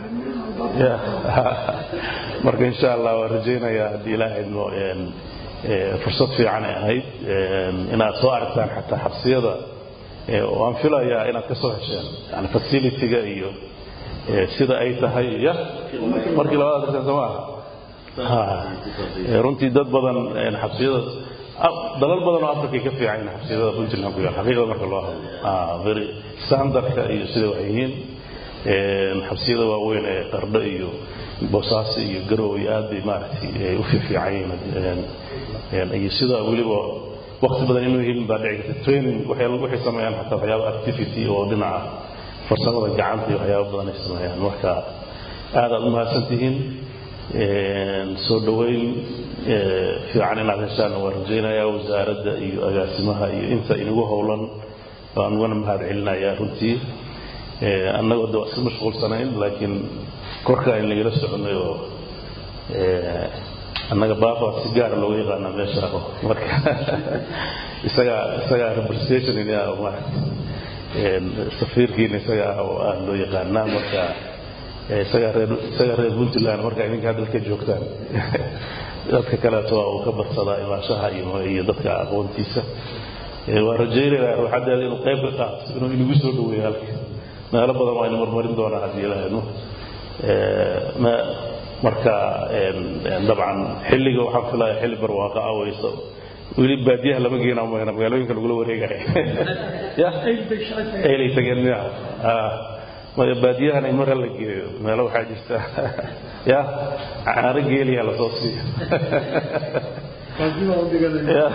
Speaker 17: marka insha Allah waan rajaynayaa hadii ilaahay noo een fursad fiican ay ahayd inaad soo aragtaan xataa xabsiyada waan filayaa inaad ka soo hesheen yani facility-ga iyo sida ay tahay ya markii labada dadka Soomaaliya ha runtii dad badan xabsiyada dalal badan oo Afrika ka fiican xabsiyada Puntland ku yaal xaqiiqada marka loo hadlo ah very standardka iyo sida ay yihiin ee xabsiyada waaweyn ee Qardho iyo Boosaaso iyo Garowe aad bay maartay u fiican een ay sida waliba waqti badan inuu helin baa dhici training waxay waxay sameeyaan xataa waxyaabo activity oo dhinaca farsamada gacanta iyo waxyaabo badan ay sameeyaan marka aad aad u mahadsantihiin een soo dhaweyn ee fiican inaad heshaan oo rajaynayaa wasaaradda iyo agaasimaha iyo inta inagu howlan waan wana mahad celinayaa runtii ee annagoo dad isku mashquulsanayn laakiin korka in laga soconayo ee annaga baaba si gaar loo yaqaan meesha marka isaga isaga representation in yaa ma ee safiirkiina isaga aan loo yaqaan marka isaga reer isaga reer Puntland marka idinka hadalka joogtaan dadka kale oo ka badsada ilaashaha iyo iyo dadka aqoontiisa waa rajeynaya ruuxadeeda inuu qayb ka qaato inuu inagu soo dhaweeyo halka meelo badan waa inuu marmarin doonaa haddii ilaahayno ma marka dabcan xilliga waxaan filayaa xilli barwaaqo ah wayso weli baadiyaha lama geena ma magaalooyinka lagu wareegayo ya ay tageen miya ma baadiyahana mar la geeyo meelo waxa jirta ya caana geeliya la soo siiyo baadiyaha u diganaya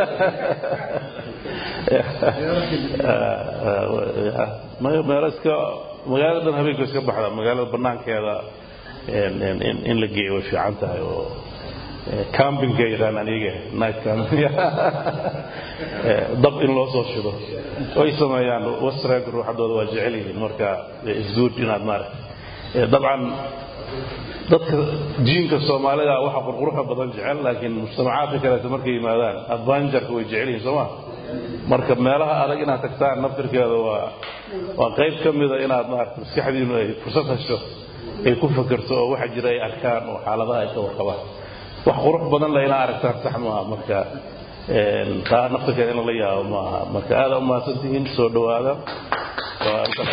Speaker 17: ma meelaska magaaladan habeenka iska baxda magaalada banaankeeda in la geeyo way fiican tahay oo camping ka yiraan aniga night camping dab in loo soo shido way sameeyaan wasraag ruuxadooda waa jecel yihiin marka isgood inaad maar dabcan dadka diinka Soomaalida waxa qurquruxa badan jecel laakiin mujtamacaadka kale markay yimaadaan advanjarka way jecel yihiin Soomaa marka meelaha adag inaad tagtaan naftirkeeda waa waa qayb kamid ah inaad maartay maskaxdiinu ay fursad hesho ay ku fakarto oo waxa jira ay arkaan oo xaaladaha ay ka warqabaan wax qurux badan la ina aragtaan sax ma marka een taa naftirkeeda in la yaabo ma marka aad u maasantiin soo dhawaada waa inta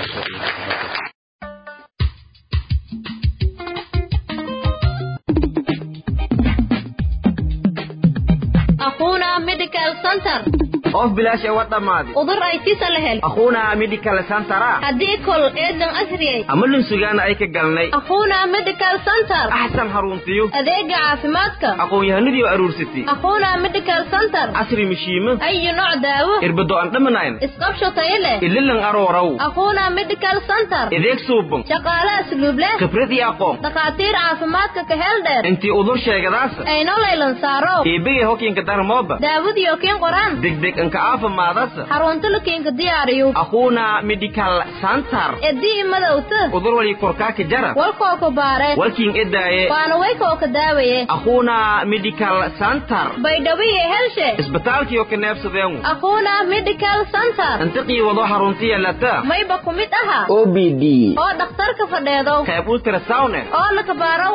Speaker 8: أخونا ميديكال سنتر
Speaker 18: of bilaash ee wadamaadi
Speaker 8: udur ay tisa lahel
Speaker 18: أخونا medical center
Speaker 8: haddii kol eedan asriyay
Speaker 18: ama lunsugaana ay ka galnay
Speaker 8: أخونا ميديكال سنتر
Speaker 18: axsan haruntiyo
Speaker 8: adeega caafimaadka
Speaker 18: aqoon-yahanadii aruursatay
Speaker 8: أخونا ميديكال سنتر
Speaker 18: casri mishiimo
Speaker 8: ay nooc daawo
Speaker 18: irbado aan dhamanayn
Speaker 8: isqabsho tayo leh
Speaker 18: ililan arooraw
Speaker 8: أخونا ميديكال سنتر
Speaker 18: ideeg suuban
Speaker 8: shaqaale asluub leh
Speaker 18: khibrad iyo aqoon
Speaker 8: dhakhaatiir caafimaadka ka hel dheer
Speaker 18: intii udur sheegadaas
Speaker 8: ay noo laylan saaro
Speaker 18: eebigay hokiinka darmooba
Speaker 8: daawada iyo kiin qoraan
Speaker 18: degdeg anka caafimaadaas
Speaker 8: xarunta lakiinka diyaariyo
Speaker 18: أخونا medical center
Speaker 8: edii madowta
Speaker 18: udur wali korkaa ka jara
Speaker 8: walkoo ka baare
Speaker 18: walkiin edaaye
Speaker 8: waana waykoo ka daawaye
Speaker 18: أخونا medical center
Speaker 8: baydhawiye helshe
Speaker 18: isbitaalkiyo ka neebsadeen
Speaker 8: أخونا ميديكال سنتر
Speaker 18: intiqii wado haruntiya lata
Speaker 8: mayba ku mid aha
Speaker 18: O B D
Speaker 8: oo dhakhtarka fadheedo
Speaker 18: qayb ultrasound
Speaker 8: oo la ka baaro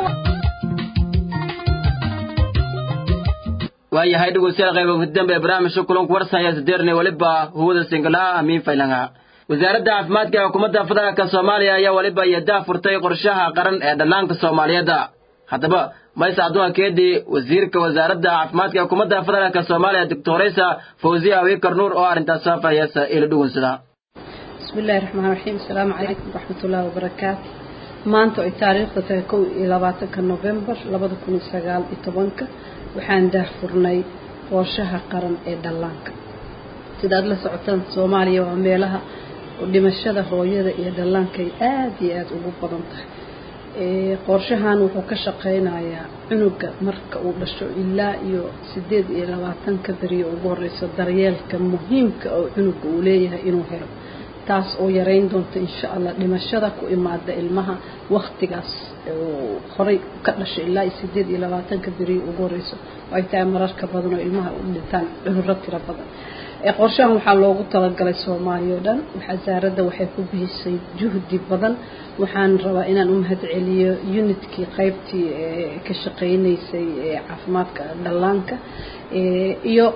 Speaker 1: waayahay dhegeystayaal qaybo dambe ee barnaamijka kulanka warsaya sadeerne waliba huwada singalaha amiin faylanga wasaaradda caafimaadka ee xukuumadda federaalka Soomaaliya ayaa waliba iyada furtay qorshaha qaran ee dhallaanka Soomaaliyeed haddaba maysa adduunka keedii wasiirka wasaaradda caafimaadka ee xukuumadda federaalka Soomaaliya Doctoresa Fawziya Awiikar Nuur oo arintaas saafaysa ila dhugunsada
Speaker 19: bismillaahir rahmaanir rahiim assalaamu calaykum waraxmatullaahi wabarakaatuh maanta ay taariikhda tahay kow iyo labaatanka November labada kun iyo sagaal iyo tobanka waxaan daahfurnay qorshaha qaran ee dhallaanka sidaad la socotaan Soomaaliya waa meelaha dhimashada hooyada iyo dhallaanka ay aad iyo aad ugu badan tahay ee qorshahan wuxuu ka shaqeynayaa cunuga marka uu dhasho ilaa iyo sideed iyo labaatanka beri ugu horeyso daryeelka muhiimka oo cunuga uu leeyahay inuu helo taas oo yareyn doonto insha Allah dhimashada ku imaada ilmaha waqtigaas oo horay ka dhashay ilaa sideed iyo labaatanka beri ugu horeyso ay tahay mararka badan oo ilmaha u dhintaan cudurro tiro badan ee qorshahan waxaa loogu talagalay Soomaaliya dhan wasaaradda waxay ku bixisay juhdi badan waxaan rabaa inaan u mahadceliyo unitkii qaybtii ka shaqeynaysay caafimaadka dhallaanka iyo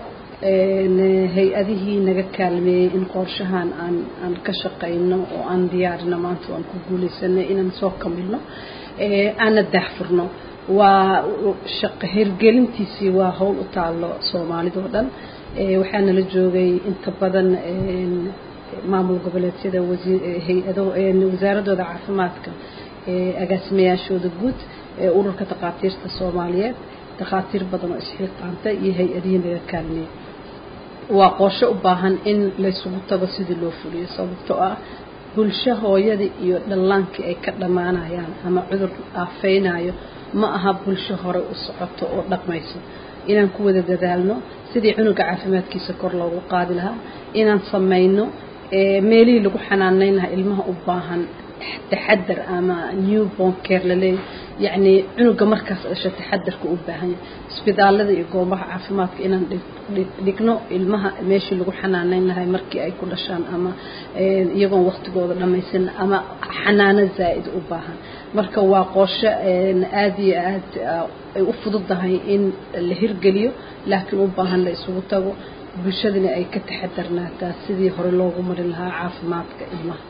Speaker 19: hay-adihii naga kaalmeeyay in qorshahan aan aan ka shaqeyno oo aan diyaarino maanta waan ku guuleysanay inaan soo kamilno ee aan daahfurno waa shaqo hirgelintiisii waa hawl u taalo Soomaalida oo dhan ee waxaana la joogay inta badan maamul goboleedyada wasiir hay-ado wasaaradooda caafimaadka ee agaasimayaashooda guud ee ururka takhaatiirta Soomaaliyeed takhaatiir badan oo isxilqaantay iyo hay-adihiin naga kaalmeeyay waa qorshe u baahan in la isugu tago sidii loo fuliyo sababtoo ah bulsho hooyada iyo dhallaanka ay ka dhamaanayaan ama cudur aafeynayo ma aha bulsho hore u socoto oo dhaqmayso inaan ku wada dadaalno sidii cunuga caafimaadkiisa kor loogu qaadi lahaa inaan sameeyno ee meelihii lagu xanaaneyn lahaa ilmaha u baahan taxadar ama newborn care lale يعني cunuga markaas dhashay taxadarka u baahan yahay isbitaalada iyo goobaha caafimaadka inaan dhigno ilmaha meeshii lagu xanaaneyn lahay markii ay ku dhashaan ama iyagoon waqtigooda dhamaysan ama xanaano zaa'id u baahan marka waa qorshe aad iyo aad ay u fududahay in la hirgeliyo laakiin u baahan la isugu tago bulshadana ay ka taxadarnaataa sidii hore loogu marin lahaa caafimaadka ilmaha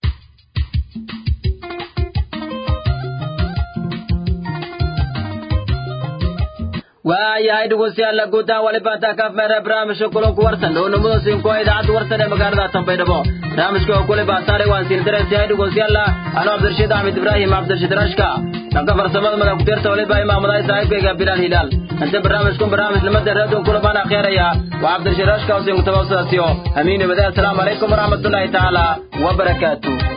Speaker 1: waayahay dhegeystayaal guudaha waliba taa ka meera barnaamijka kulanku warsan oo namudo siin ku idaacada warsan ee magaalada Tanbaydhabo barnaamijka oo kule baasaare waan siin dareysay dhegeystayaal ana Cabdirashiid Ahmed Ibrahim Cabdirashiid Rashka dhanka farsamada magaca ku dirta waliba imaamada saaxiibkayga Bilal Hilal inta barnaamijku barnaamij lamada raadon kula bana khayraya wa Cabdirashiid Rashka oo siin tawaasulayo amiin wada assalamu alaykum wa rahmatullahi ta'ala wa barakatuh